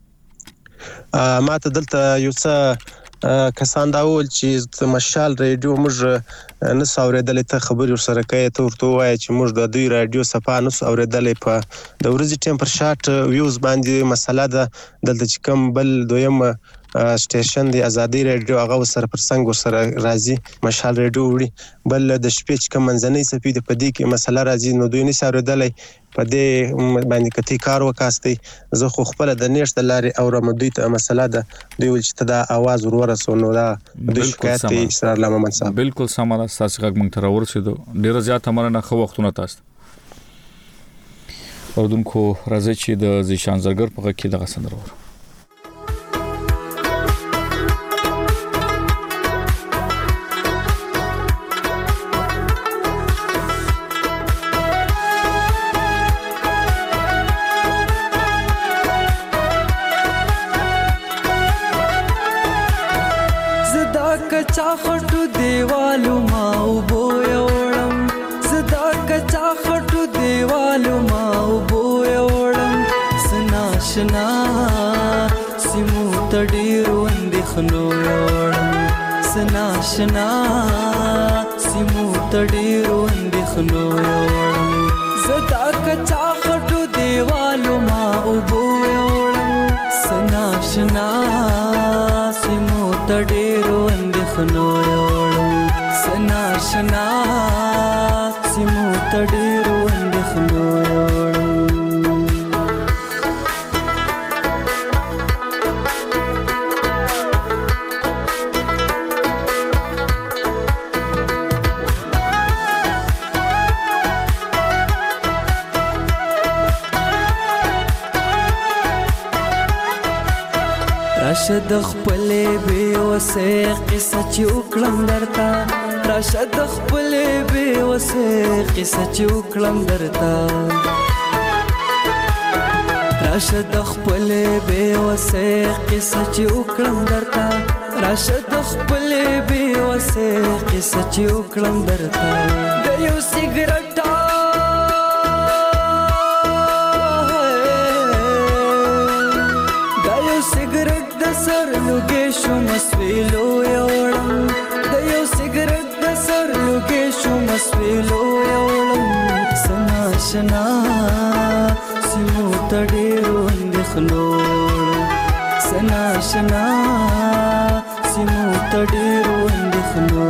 ما ته دلته یو څه کسان دا ول چې مشال ریډیو موږ نه اوریدلې ته خبري سره کوي ته ورته وایي چې موږ د دوی ریډیو صفه نه اوریدلې په د ورځې ټیم پر شات ویوز باندې مسله ده دلته چې کوم بل دویم سټیشن دی ازادي ریډیو هغه سره پر څنګه سره راځي مشال ریډیو وړي بل د شپې چې کوم منځنۍ سپید په دې کې مسله راځي نو دوی نه اوریدلې په دې باندې کتي کار وکاستي زه خو خپل د نیش د لارې او رمدوی ته مسله ده دوی ول چې دا आवाज ورورسو نو دا د شکایت اسرار الله مومن صاحب بالکل سماره تاسو غږ مونږ تر ورسېدو ډیر زیات امرنه خو وختونه تاسو اوردونکو راځي چې د زیشان زرګر په کې دغه سندرو कच्चा खटू देवालू माऊ बोयवडम सदा कच्चा खटू देवालू माऊ बोयवडम सनाशना सिमू तडीरू अंदिखनो योडम सनाशना सिमू तडीरू अंदिखनो योडम सदा कच्चा खटू देवालू माऊ बोयवडम सनाशना सिमू तडीरू खनो योडम सनाशना सिमू तडीरू अंदिखनो योडम راشد خپلې به وسه قصه چې وکړم درته راشد خپلې به وسه قصه چې وکړم درته راشد خپلې به وسه قصه چې وکړم درته راشد خپلې به وسه قصه چې وکړم درته د یو سیګریټ سر لوګې شو مسویلو یوړم د یو سیګریټ د سر لوګې شو مسویلو یوړم سناشنا سیمو تډېرو اندخنو سناشنا سیمو تډېرو اندخنو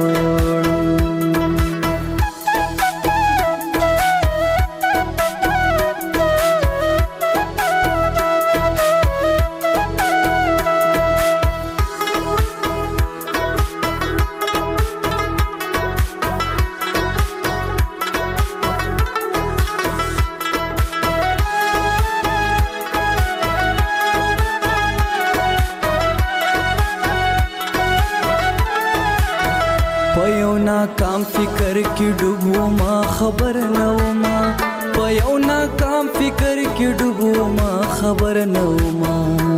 پيو ناکام فکر کې ډوبو ما خبر نه وما پيو ناکام فکر کې ډوبو ما خبر نه وما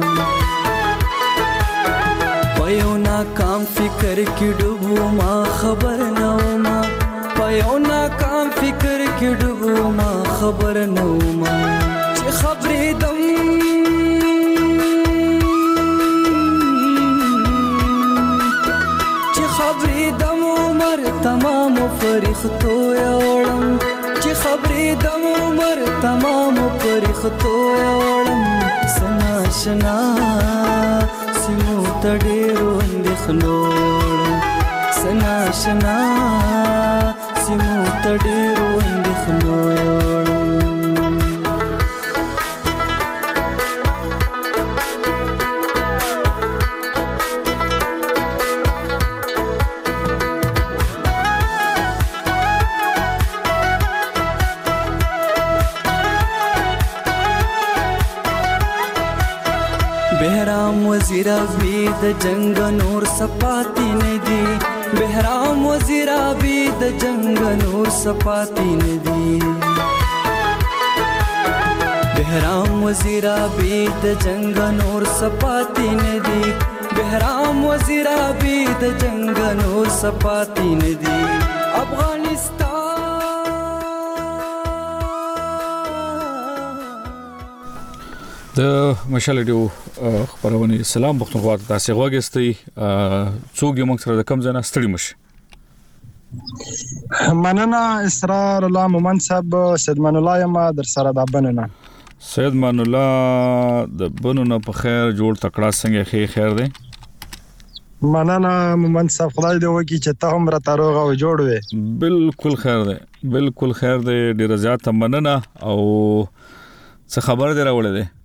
پيو ناکام فکر کې ډوبو ما خبر نه وما پيو ناکام فکر کې ډوبو ما خبر نه وما چې خبرې دم چې خبرې دم عمر تمام فرښتو یوړم چې خبرې دم عمر تمام فرښتو یوړم سنا شنا سمو تډېرو اندېښنو سنا شنا سمو تډېرو اندېښنو بهرام وزیر ابي د جنگ نور سپاتی نه دي بهرام وزیر ابي د جنگ نور سپاتی نه دي بهرام وزیر ابي د جنگ نور سپاتی نه دي بهرام وزیر ابي د جنگ نور سپاتی نه دي افغانستان د مشال ډیو خبرونه سلام پښتونخوا ته تاسو غوښتي څوک یو موږ سره د کم ځای نه ستړي مشه مننه اسرار الله مومن صاحب سید من الله یم در سره د بننه سید من الله د بننه په خیر جوړ تکړه څنګه خیر خیر دی مننه مومن صاحب خدای دې وکړي چې ته هم را تاروغه او جوړ وې بالکل خیر دی بالکل خیر دی ډیر زیات مننه او څه خبر دی راوړل دی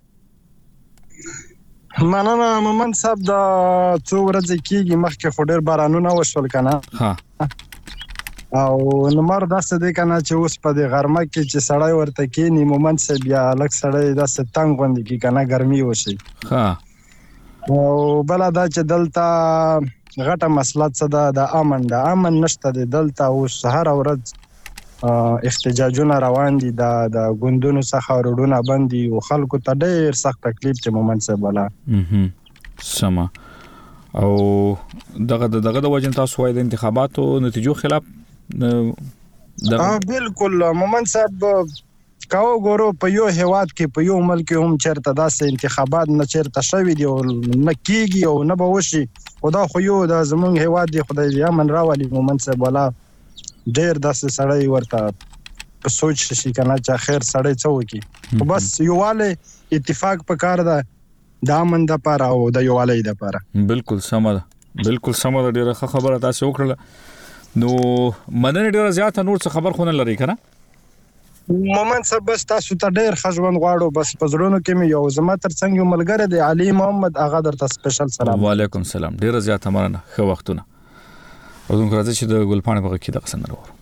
مننه مومن صاحب دا څو ورځې کېږي مخکې خو ډېر بارانونه وشول کنه ها او نمبر داسې دی کنه چې اوس په دې غرمه کې چې سړی ورته کېني مومن صاحب بیا لږ سړی داسې تنګ غوندې کي کنه ګرمي وشي ها او بله دا چې دلته غټه مسله څه ده د امن د امن نشته دی دلته اوس هره ورځ احتجاجونه روان دي د د ګوندونو څخه روډونه بند دي او خلکو ته ډېر سخت تکلیف چې مومن صاحب ولا سما او دغه دغه د وجه تاسو وایي د انتخاباتو نتیجو خلاف اه بالکل مومن صاحب کاو ګورو په یو هیواد کې په یو ملک هم چیرته داسې انتخابات نه چیرته شوي دي او نه کیږي او نه به وشي خدا خو یو د زمونږ هیواد دی خدای دې امن راولي مومن صاحب ولا ډېر داسې سړی ورته په سوچ شي کنه چې خیر سړی څه وکړي خو بس یووالی اتفاق پکار ده د امن دپاره او د یووالۍ دپاره بالکل سمه ده بالکل سمه ده ډېره ښه خبره تاسې وکړله نو مننه ډېره زیاته نور څه خبر خو نه لرئ که نه مومن صاحب بس تاسو ته ډېر ښه ژوند غواړو بس په زړونو کې مې یو زما تر څنګ یو ملګری دی علي محمد هغه درته سپیشل سلام وعلیکم سلام ډېره زیاته مننه ښه وختونه او دغه راځي چې د ګلپاڼې په کې د قسم نه وره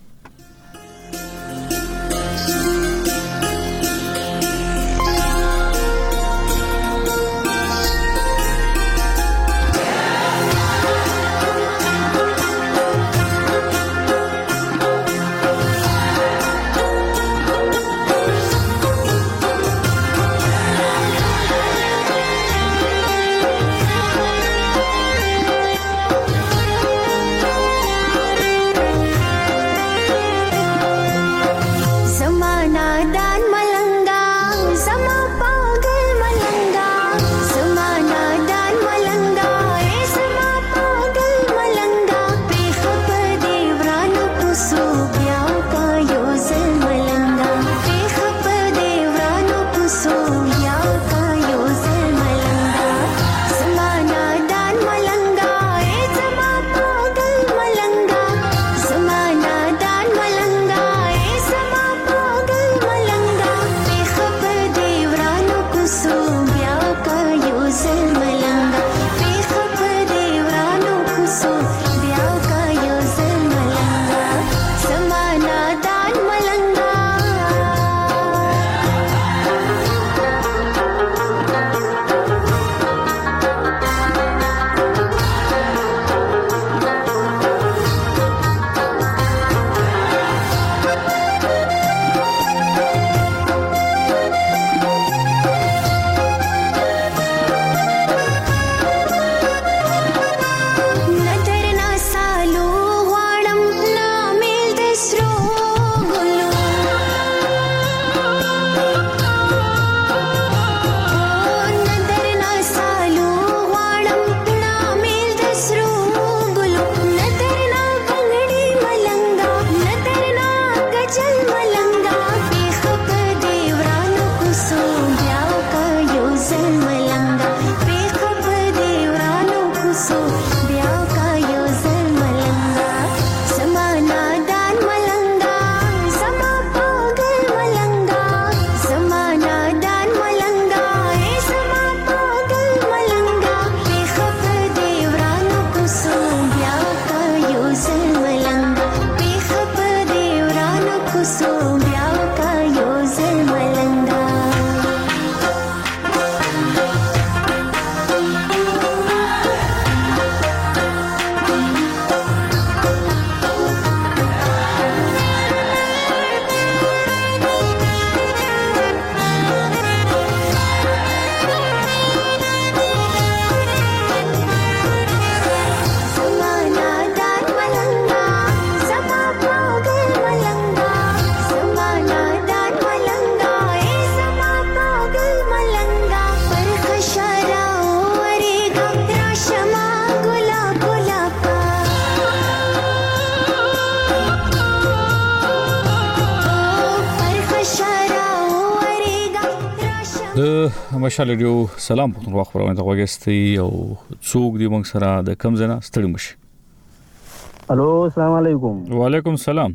مشال ریډیو سلام په وخت خبرونه ته وګستي او څوک دی موږ سره د کم زنه ستړي مشي. الو السلام علیکم. وعلیکم السلام.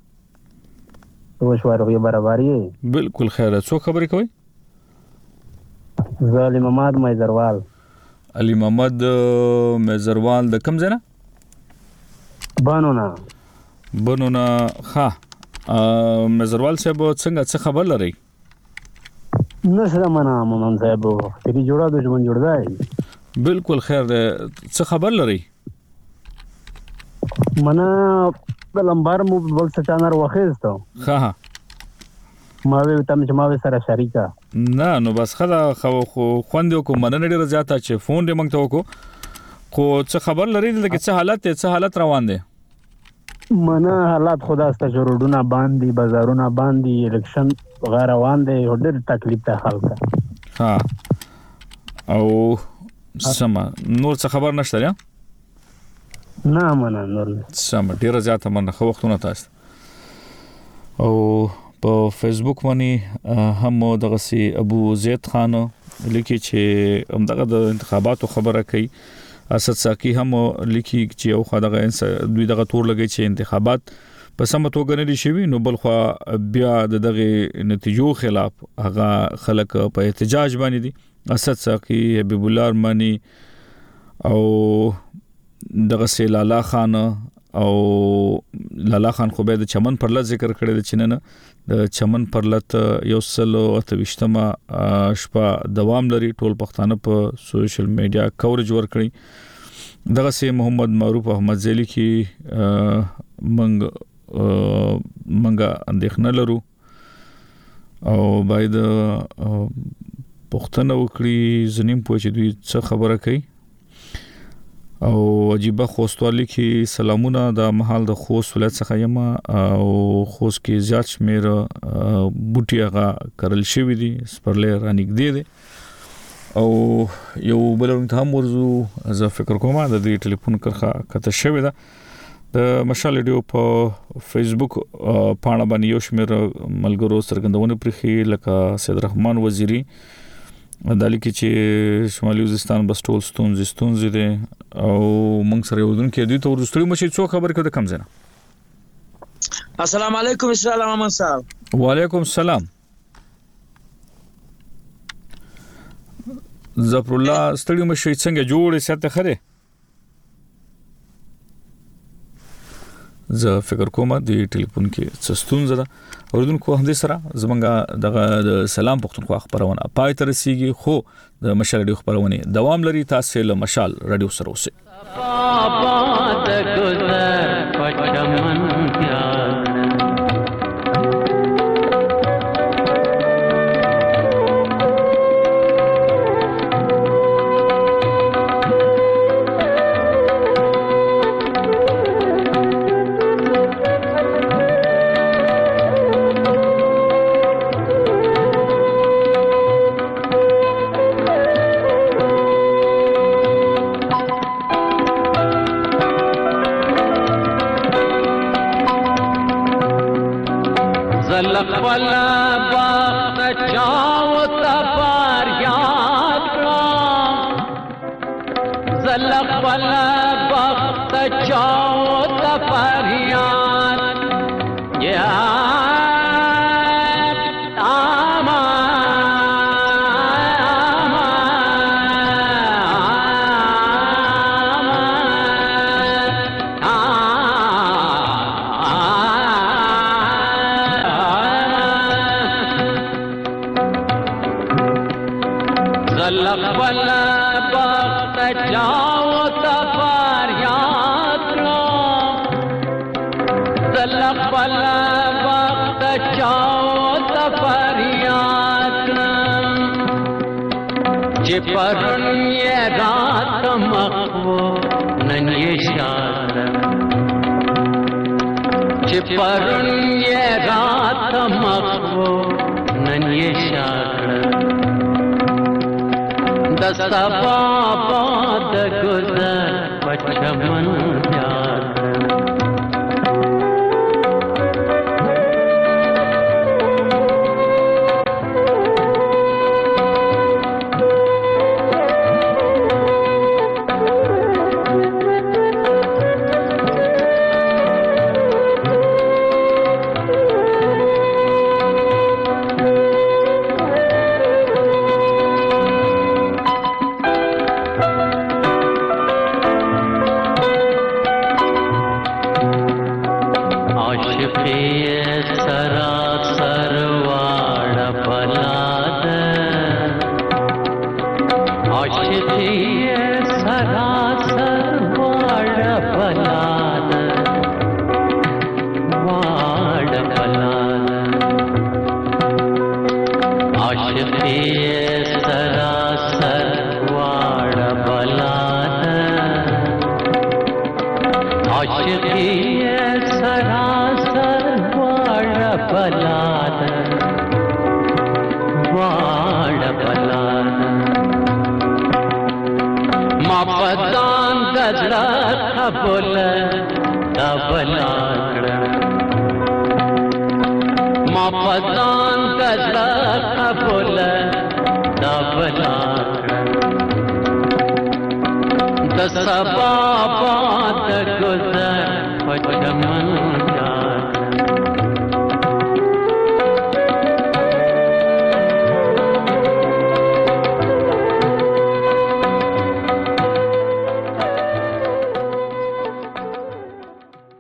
وشواره برابرۍ بالکل خیر. څو خبرې کوي؟ زه علي محمد میزروال. علي محمد میزروال د کم زنه؟ بانونا. بانونا. ها میزروال صاحب څنګه څه خبر لري؟ نشره منا مومن صاحب تیری جوړه دشمن جوړ دی. بالکل خیر ده. څه خبر لري؟ منا د لمبار مو بل سټانر وخېستو. ها ها ما وی تم چې ما وی سره شریکا. نه نو بس خلا خو خوندې کو مننه ډیره زیاته چې فون دې مونږ ته وکړو خو څه خبر لري د څه حالت څه حالت روان دي؟ منا حالات خدا ست جوړونه باندې بازارونه باندې الیکشن غیر روان دي ډېر تکلیف ته حل کا. ها او سم نور څه خبر نشته یا؟ نه منا نور سم ډیره زیاته مننه خو وختونه تاسو او په فیسبوک باندې هم دغه سي ابو زید خان لیکي چې هم دغه د انتخاباتو خبره کوي. اسد ساقي هم لیکي چې یو خدغه دوی دغه تور لګي چې انتخابات په سم توګه نه دي شوي نو بل خو بیا دغه نتیجو خلاف هغه خلک په احتجاج باندې دي. اسد ساقي حبیب الله ارمانی او دغه سي لالا خان او لالا خان خو به د چمن پر لږ ذکر کړی د چننه د چمن پر لته یو سل او اتوشتمه شپه دوام لري. ټول پښتانه په سوشل میډیا کورج ور کړی. دغه سي محمد معروف احمد زیلی کی منګ منګه اندېښنه لرو او باید پښتنه وکړي زنیم پوه چې دوی څه خبره کوي. او عجیبه خوستوالي کې سلامونه د محل د خوست ولایت څخه یم او خوست کې زیات شمیر بوټي هغه کرل شوی دي سپرلې رانګ دي او یو بلون ته هم ورزو زه فکر کوم د دې ټلیفون کرخه کته شوی ده د مشال ریډیو په فیسبوک پاڼه باندې یو شمیر ملګرو سرګندونه پرخي لکه سید رحمان وزیری دالي کې چې شمالي وزستان بس ټول ستونزې ستونزې دي او موږ سره یو دن کې دوی ته ورستړي مشي څو خبر کړه کم زنه. السلام علیکم اسلام محمد صاحب. وعلیکم السلام. ظفر الله ستړي مشي څنګه جوړې ساته خره؟ زه فکر کوم د ټلیفون کې څه ستونزه ده اوردونکو هم دې سره زمونږ دغه سلام پښتونخوا خبرونه پای تر رسیدي خو د مشال ریډیو خبرونه دوام لري. تاسو له مشال ریډیو سره اوسئ. आशिकी सरासर वाड़ बलाद आशिकी सरासर वाड़ बलाद वाड़ बलाद आशिकी सरासर वाड़ बलाद आशिकी सरासर वाड़ बलाद वाड़ बलाद मापदान दला खबुल दबलाकड़ मापदान दला खबुल दबलाकड़ दसबा बात गुजर पचमन